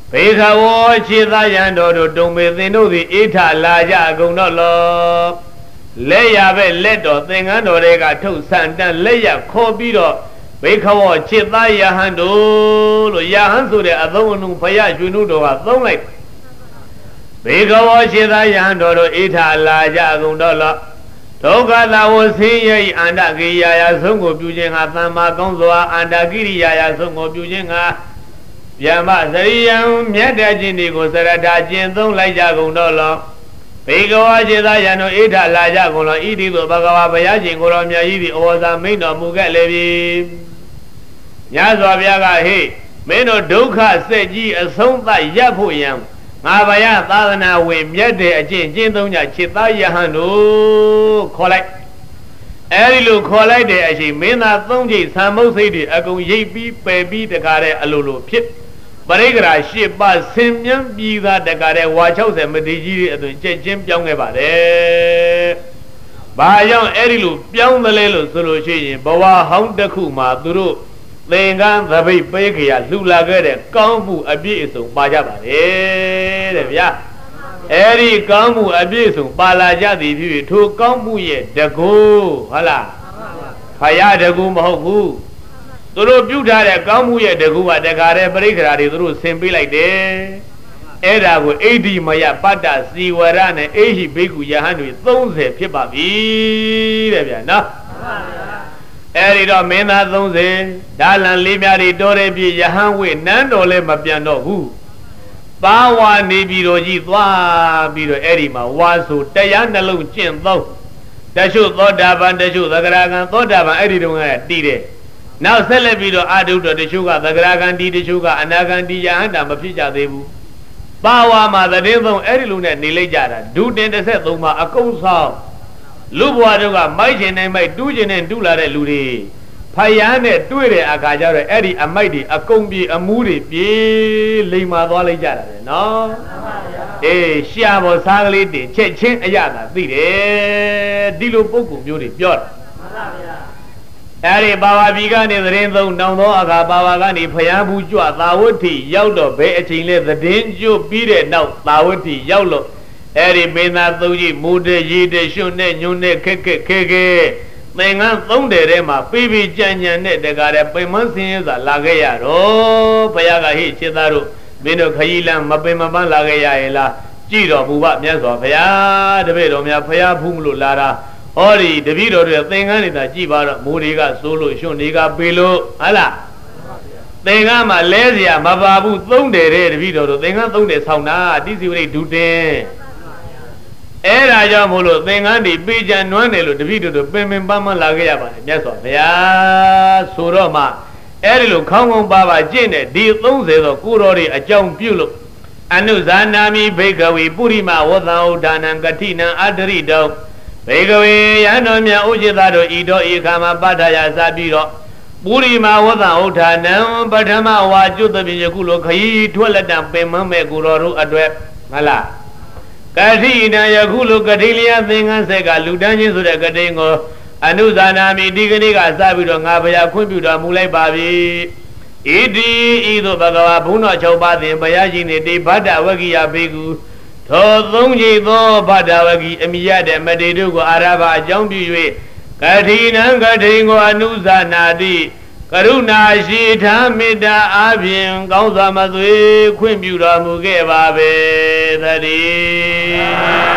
ဘေခဝောခြေသားရန်တော်တို့တုံပေသင်တို့သည်အေထလာကြကုန်တော့လောလက်ရပဲလက်တော်သင်္ကန်းတော်တွေကထုတ်ဆန်တန်လက်ရခေါ်ပြီးတော့ဘေခဝောခြေသားယဟန်တို့လို့ယဟန်ဆိုတဲ့အသုံးအနှုန်းဘုရားရွှေနုတော်ကသုံးလိုက်ဘေခဝောခြေသားယဟန်တော်တို့အေထလာကြကုန်တော့လောဒုက္ခသာဝဆင်းရဲအန္တကိရိယာဆုံးကိုပြုခြင်းဟာသမ္မာကောင်းစွာအန္တကိရိယာဆုံးကိုပြုခြင်းဟာဗျမစရိယံမြတ်တဲ့ခြင်းတွေကိုစရတာကျင့်သုံးလိုက်ကြကုန်တော့လောဘေကဝါခြေသားယံတို့ဣထလာကြကုန်လောဣတိသို့ဘဂဝါဘုရားရှင်ကိုရောမြတ်ကြီးသည်ဩဝါဒမိန့်တော်မူခဲ့လေပြီမြတ်စွာဘုရားကဟေ့မင်းတို့ဒုက္ခဆက်ကြီးအဆုံးသတ်ရပ်ဖို့ရန်ငါဘယသာသနာဝင်မြတ်တဲ့အကျင့်ကျင့်သုံးကြခြေသားယဟန်တို့ခေါ်လိုက်အဲဒီလိုခေါ်လိုက်တဲ့အချိန်မင်းသားသုံးချိန်သံမုတ်စိတ်တွေအကုန်ရိပ်ပြီးပယ်ပြီးတကားတဲ့အလိုလိုဖြစ်ပရိက္ခရာရှစ်ပါးဆင်မြန်းပြီးသားတကားတဲ့ဝါ၆၀မတိကြီးတွေအသွင်ကြက်ချင်းပြောင်းခဲ့ပါတယ်။ဘာကြောင့်အဲဒီလိုပြောင်းသလဲလို့ဆိုလို့ရှိရင်ဘဝဟောင်းတစ်ခုမှာသူတို့သင်္ကန်းသပိတ်ပေးခရလှူလာခဲ့တဲ့ကောင်းမှုအပြည့်အစုံပါကြပါတယ်တဲ့ဗျာအဲဒီကောင်းမှုအပြည့်အစုံပါလာကြသည်ဖြစ်ပြီးထိုကောင်းမှုရဲ့တကူဟုတ်လားဖယားတကူမဟုတ်ဘူးသူတို့ပြုထားတဲ့ကောင်းမှုရဲ့တကူကတခါတည်းပရိက္ခရာတွေသူတို့ဆင်ပေးလိုက်တယ်အဲ့ဒါကိုအိဋ္ဌိမယပတ္တစီဝရနဲ့အိဟိဘိက္ခုယဟန်တွေသုံးဆယ်ဖြစ်ပါပြီတဲ့ဗျာနော်အဲ့ဒီတော့မင်းသားသုံးဆယ်ဒါလန်လေးများတွေတော်တဲ့ပြည့်ယဟန်ဝိနန်းတော်လည်းမပြန်တော့ဘူးပါဝါနေပြီးတော့ကြီးသွားပြီးတော့အဲ့ဒီမှာဝါဆိုတရားနှလုံးကျင့်သုံးတချို့သောတာပန်တချို့သဂရကံသောတာပန်အဲ့ဒီတုန်းကတည်တယ်နောက်ဆက်လက်ပြီးတော့အာထုတော်တချို့ကသဂရကံတည်တချို့ကအနာကံတည်ယဟန်တာမဖြစ်ကြသေးဘူးပါဝါမှာသတင်းသုံးအဲ့ဒီလိုနဲ့နေလိုက်ကြတာဒုတင်တစ်ဆက်သုံးမှာအကုန်ဆောင်လူဘွားတို့ကမိုက်ချင်နေမိုက်တူးချင်နေတူးလာတဲ့လူတွေဖယားနဲ့တွေ့တဲ့အခါကျတော့အဲ့ဒီအမိုက်တွေအကုန်ပြေအမူးတွေပြေလိမ်မာသွားလိုက်ကြတာလေနော်အေးရှားပေါ်စားကလေးတင်ချက်ချင်းအရသာသိတယ်ဒီလိုပုံကူမျိုးတွေပြောတာအဲ့ဒီပါဝါပြည်ကနေသတင်းသုံးတောင်းသောအခါပါဝါကနေဖယားဘူးကြွသာဝတ္ထိရောက်တော့ဘယ်အချိန်လဲသတင်းကျွပြီးတဲ့နောက်သာဝတ္ထိရောက်လို့အဲ့ဒီမင်းသားသုံးကြီးမူတဲ့ရည်တဲ့ရွှွနဲ့ညွန်းနဲ့ခက်ခက်ခဲခဲသင်္ကန်းသုံးတယ်ထဲမှာပြီးပြီးကြံကြံနဲ့တကားတဲ့ပိန်မဆင်းရဲစွာလာခဲ့ရတော့ဘုရားကဟိခြေသားတို့မင်းတို့ခရီးလမ်းမပင်မပန်းလာခဲ့ရရဲ့လားကြည်တော်မူပါမြတ်စွာဘုရားတပည့်တော်များဘုရားဖူးမလို့လာတာဟောဒီတပည့်တော်တွေသင်္ကန်းနေတာကြည်ပါတော့မူတွေကစိုးလို့ရွှွတွေကပေးလို့ဟလားသင်္ကန်းမှာလဲเสียမပါဘူးသုံးတယ်တဲ့တပည့်တော်တို့သင်္ကန်းသုံးတယ်ဆောင်းတာတိစီဝိဒုတင်အဲ့ဒါကြောင့်မို့လို့သင်္ကန်းဒီပေးကြံနွမ်းတယ်လို့တပည့်တို့ပင်ပင်ပန်းပန်းလာခဲ့ရပါတယ်မြတ်စွာဘုရားဆိုတော့မှအဲ့ဒီလိုခေါင်းကောင်းပါပါကျင့်တဲ့ဒီသုံးဆယ်သောကိုတော်တွေအကြောင်းပြုလို့အနုဇာနာမိဘိကဝေပုရိမဝသံဥဒါနံကတိနံအတရိတောဘိကဝေယန္တော်မြတ်ဥจิตတို့ဤတော်ဤခါမှာပဋ္ဌာယစပြီးတော့ပုရိမဝသံဥဒါနံပထမဝါကျွတ်တပိယခုလိုခရီးထွက်လက်တံပင်မမဲ့ကိုတော်တို့အတွက်မလားကတိနံယခုလိုကတိလျာသင်္ကန်းဆက်ကလူတန်းချင်းဆိုတဲ့ကတိကိုအနုဇာနာမိဒီကနေ့ကစပြီးတော့ငါဘုရားခွင့်ပြုတော်မူလိုက်ပါပြီဣတိဤသို့ဘဂဝါဘုန်းတော်၆ပါးသင်ဘုရားရှင်နေတိဗဒ္ဒဝဂိယဘေကုသောသုံးကြီးသောဗဒ္ဒဝဂိအမိယတဲ့မတေတို့ကိုအာရဘအကြောင်းပြု၍ကတိနံကတိကိုအနုဇာနာတိကရုဏာရှိထားမေတ္တာအားဖြင့်ကောင်းစွာမသွေခွင့်ပြုတော်မူခဲ့ပါပဲသတည်း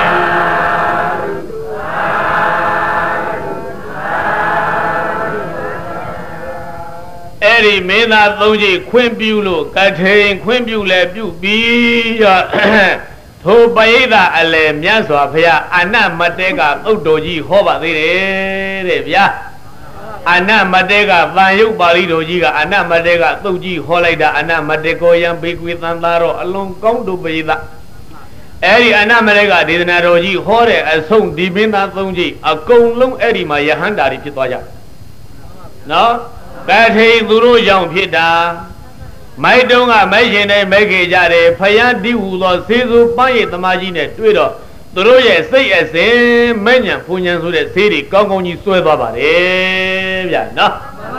အဲ့ဒီမင်းသားသုံးကြီးခွင့်ပြုလို့ကထိန်ခွင့်ပြုလဲပြုပြီးတော့ထိုပရိသအလယ်မြတ်စွာဘုရားအနမတေကသုတ်တော်ကြီးဟောပါသေးတယ်တဲ့ဗျာအနမတေကဗန်ယုတ်ပါဠိတော်ကြီးကအနမတေကသုတ်ကြီးဟောလိုက်တာအနမတေကိုယံဘေကွေသံသာတော့အလွန်ကောင်းတို့ပရိသအဲ့ဒီအနမတေကဒေသနာတော်ကြီးဟောတဲ့အဆုံးဒီမင်းသားသုံးကြီးအကုန်လုံးအဲ့ဒီမှာယဟန္တာတွေဖြစ်သွားကြနော်ကထိန်သူတို့ကြောင့်ဖြစ်တာမိုက်တုံးကမိုက်ရှင်တွေမိုက်ခဲ့ကြတယ်ဖယားတိဟူသောဆေးစိုးပန်းရည်သမားကြီးနဲ့တွေ့တော့သူတို့ရဲ့စိတ်အစဉ်မဲ့ညာဖူညာဆိုတဲ့ဆေးတွေကောင်းကောင်းကြီးစွဲသွားပါတယ်ဗျာနော်မှန်ပါဗျာ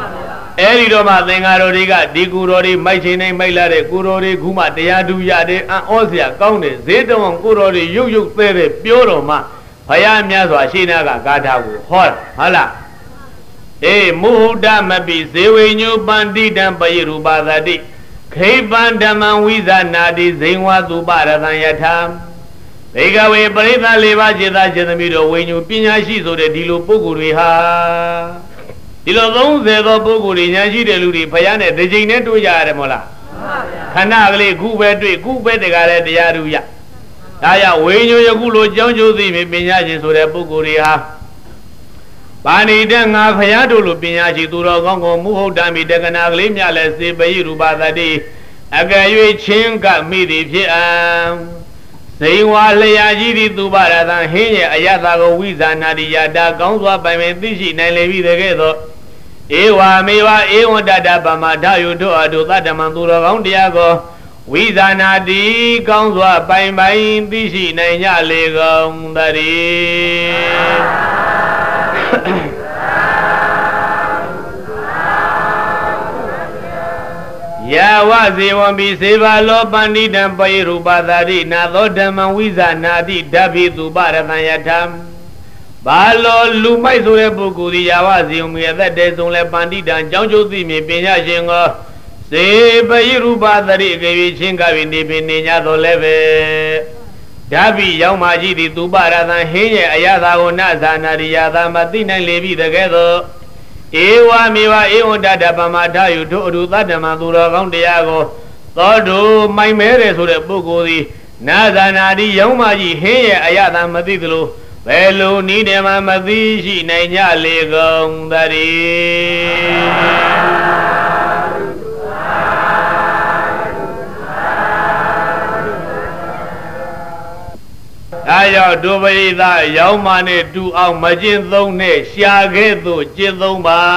အဲဒီတော့မှသင်္ဃာတော်တွေကဒီကူတော်တွေမိုက်ချင်းနိုင်မိုက်လာတဲ့ကူတော်တွေခုမှတရားတူရတယ်အံ့ဩစရာကောင်းတယ်ဈေးတုံးကူတော်တွေရုပ်ရုပ်သေးသေးပြောတော်မှဘုရားမြတ်စွာရှင်းနာကဂါထာကိုဟောဟုတ်လားအေးမုဟုဒ္ဓမပိဇေဝိညုပန္တိတံပယရူပသတိခိပံဓမ္မဝိဇာနာတိဇိန်ဝသုပရတံယထာဘေကဝေပရိသလေးပါးจิตသားจิตသမီးတို့ဝိညုပညာရှိဆိုတဲ့ဒီလိုပုဂ္ဂိုလ်တွေဟာဒီလိုသုံးဆယ်သောပုဂ္ဂိုလ်တွေဉာဏ်ရှိတဲ့လူတွေဖယားနဲ့တစ်ချိန်နဲ့တွေ့ကြရတယ်မို့လားခဏကလေးခုပဲတွေ့ခုပဲတကားလည်းတရားတူရဒါကြောင့်ဝိညုယခုလိုကြောင်းကျိုးသိပညာရှင်ဆိုတဲ့ပုဂ္ဂိုလ်တွေဟာပါဏိတငါဖယားတို့လိုပညာရှိသူတော်ကောင်းကိုမုဟုတ်တမိတက္ကနာကလေးမြလည်းစေပယိရူပသတိအကယ်၍ချင်းကမိသည်ဖြစ်အံဇိန်ဝါလျာကြီးသည်သူပါရသံဟင်းရဲ့အယတကိုဝိဇာနာတိယတာကောင်းစွာပိုင်ပင်သိရှိနိုင်လေပြီတကဲ့သို့ဧဝမေဝဧဝံတတပမထယုတို့အတုသတ္တမံသူတော်ကောင်းတရားကိုဝိဇာနာတိကောင်းစွာပိုင်ပိုင်သိရှိနိုင်ကြလေကုန်သတည်းယာဝဇေဝံပိစေဘာလောပန္တိတံပယရူပသတိနာသောဓမ္မဝိဇာနာတိဓဗ္ဗိသူပရတံယထံဘာလောလူမိုက်ဆိုတဲ့ပုဂ္ဂိုလ်ဒီယာဝဇေဝံမိအသက်တည်းဆုံးလဲပန္တိတံကြောင်းကျိုးသိမြင်ပညာရှင်ကိုစေပယရူပသတိအကယ်၍ချင်းကပြီးနေပင်နေကြတော်လဲပဲဓဗ္ဗိရောက်မှရှိသည်သူပရတံဟင်းရဲ့အယသာကိုနဇာနာရိယသာမသိနိုင်လေပြီတကဲ့သို့ဧဝမေဝဧဝံတတပမထယုတို့အတုသတ္တမံသူတော်ကောင်းတရားကိုသောတုမိုင်မဲတယ်ဆိုတဲ့ပုဂ္ဂိုလ်သည်နာဇာနာတိရောက်မှကြီးဟင်းရဲ့အယသာမသိသလိုဘယ်လိုနည်းတယ်မှမသိရှိနိုင်ကြလေကုန်သတည်းဒါကြောင့်ဒုပရိသရောက်မှနဲ့တူအောင်မကျင့်သုံးနဲ့ရှာခဲ့သို့ကျင့်သုံးပါ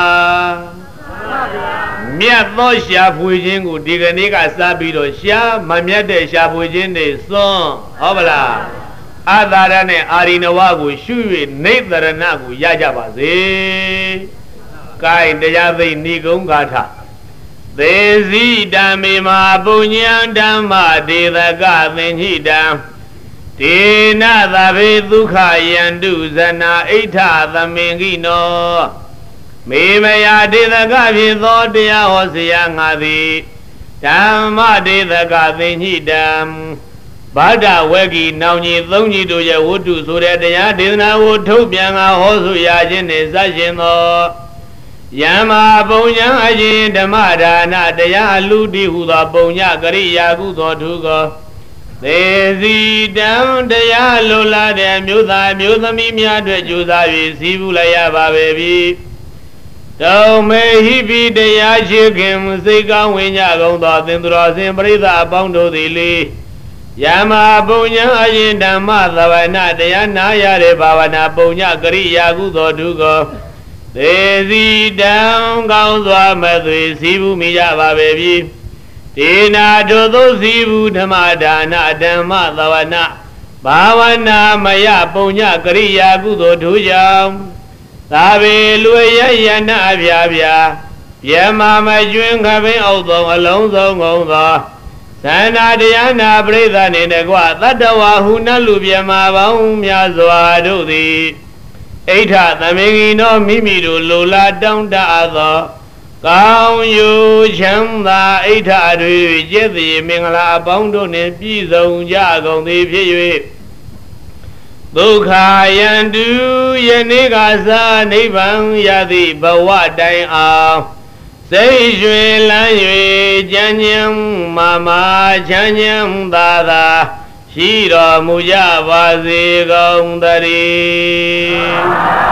မြတ်သောရှာဖွေခြင်းကိုဒီကနေ့ကစပြီးတော့ရှာမမြတ်တဲ့ရှာဖွေခြင်းတွေစွန့်ဟုတ်ပလားအာသာရနဲ့အာရိနဝကိုရှု၍နေသရဏကိုရကြပါစေ။ကိုင်တရားသိဏိကုံဂါထသေစီတံမေမာပုညံဓမ္မဒေသကသင်္ချိတံဒေနသဗေဒုက္ခယန္တုဇနာအိဋ္ဌသမင်္ဂိနောမေမယဒေသကဖြစ်သောတရားဟောစရာငါသည်ဓမ္မဒေသကသင်္ချိတံဗဒ္ဒဝဂီနောင်ကြီးသုံးကြီးတို့ရဲ့ဝတ္ထုဆိုတဲ့တရားဒေသနာကိုထုတ်ပြန်ကဟောဆိုရခြင်းနှင့်စရှင်သောယမ္မာပုံညာအရင်ဓမ္မဒါနတရားအလူတိဟုသောပုံညကရိယာကုသောထုကောသေစီတံတရားလိုလားတဲ့မြို့သားမြို့သမီးများအတွက်ကြိုးစား၍စီးပူလိုက်ရပါပဲပြီတုံမေဟိပိတရားရှိခင်စိတ်ကောင်းဝင်ကြကုန်သောသင်္သူတော်စင်ပရိသအပေါင်းတို့သည်လေယမပုံညာအရင်ဓမ္မသဝနာတရားနာရတဲ့ဘာဝနာပုံညာကရိယာကုသောထုကောသေစီတံကောင်းစွာမသွေစီးပူမိကြပါပဲပြီဒေနာတို့သောစီဘူးဓမ္မဒါနဓမ္မသဝနာဘာဝနာမယပုံညကရိယာကုသိုလ်တို့ကြောင့်သာဝေလွေရယနာဗျာဗျာယမမကျွင်းခပင်အောက်သောအလုံးစုံကုန်သောသန္တာတရားနာပရိသတ်နှင့်တကွသတ္တဝါဟုနတ်လူမြမာပေါင်းများစွာတို့သည်အိဋ္ဌသမင်္ဂိနောမိမိတို့လိုလားတောင်းတအပ်သောကောင်းယူချမ်းသာအိဋ္ဌတွေကျက်သည်မင်္ဂလာအပေါင်းတို့နှင့်ပြည့်စုံကြကုန်သည်ဖြစ်၍ဒုက္ခယန္တုယနေ့ကသာနိဗ္ဗာန်ရသည့်ဘဝတိုင်အောင်စိတ်ရွှင်လန်း၍ကြံ့ကြံ့မာမာချမ်းချမ်းသာသာရှိတော်မူကြပါစေကုန်သတည်း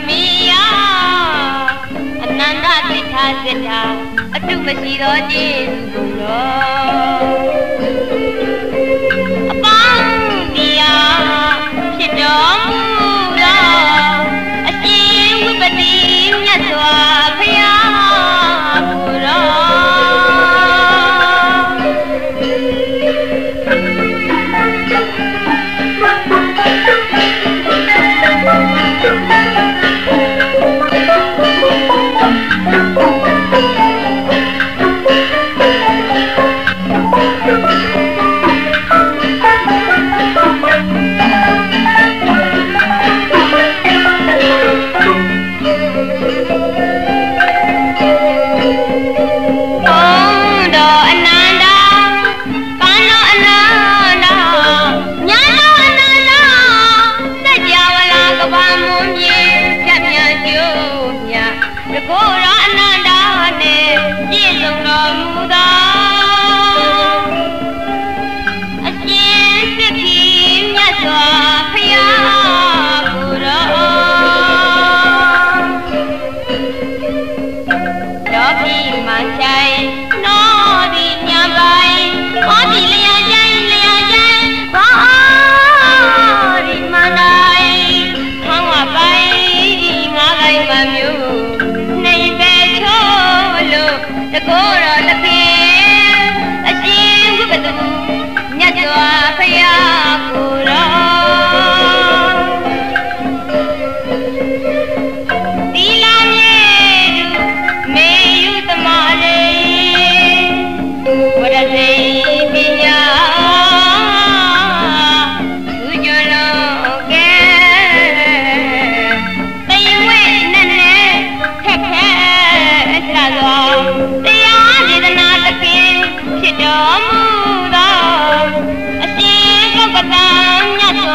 မရှိသောကျေး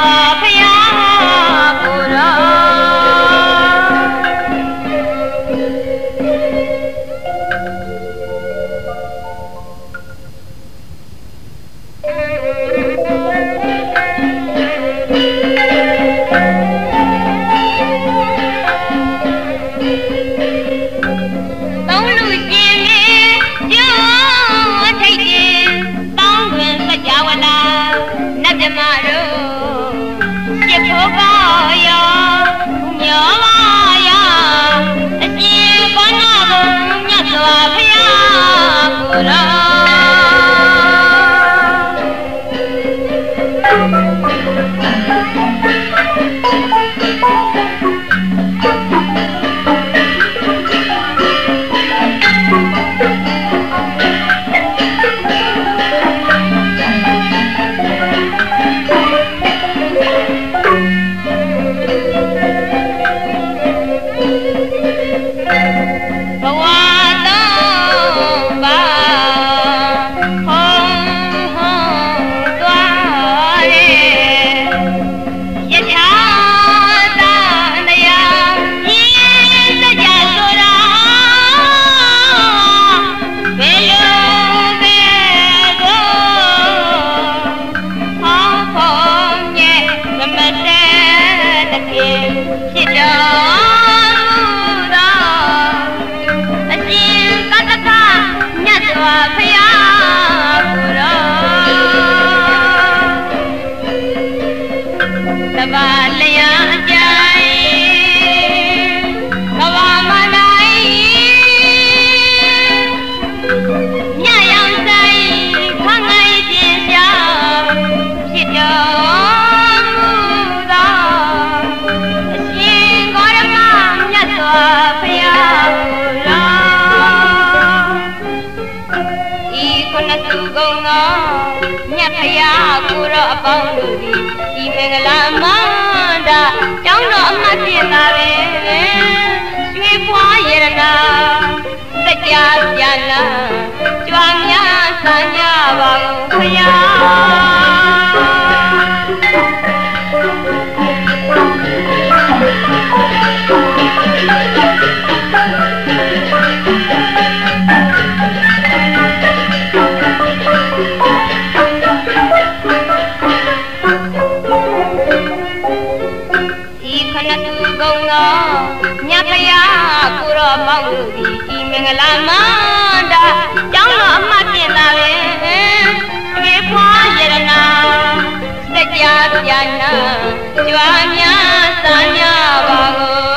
Jana, juanya sanya bagus.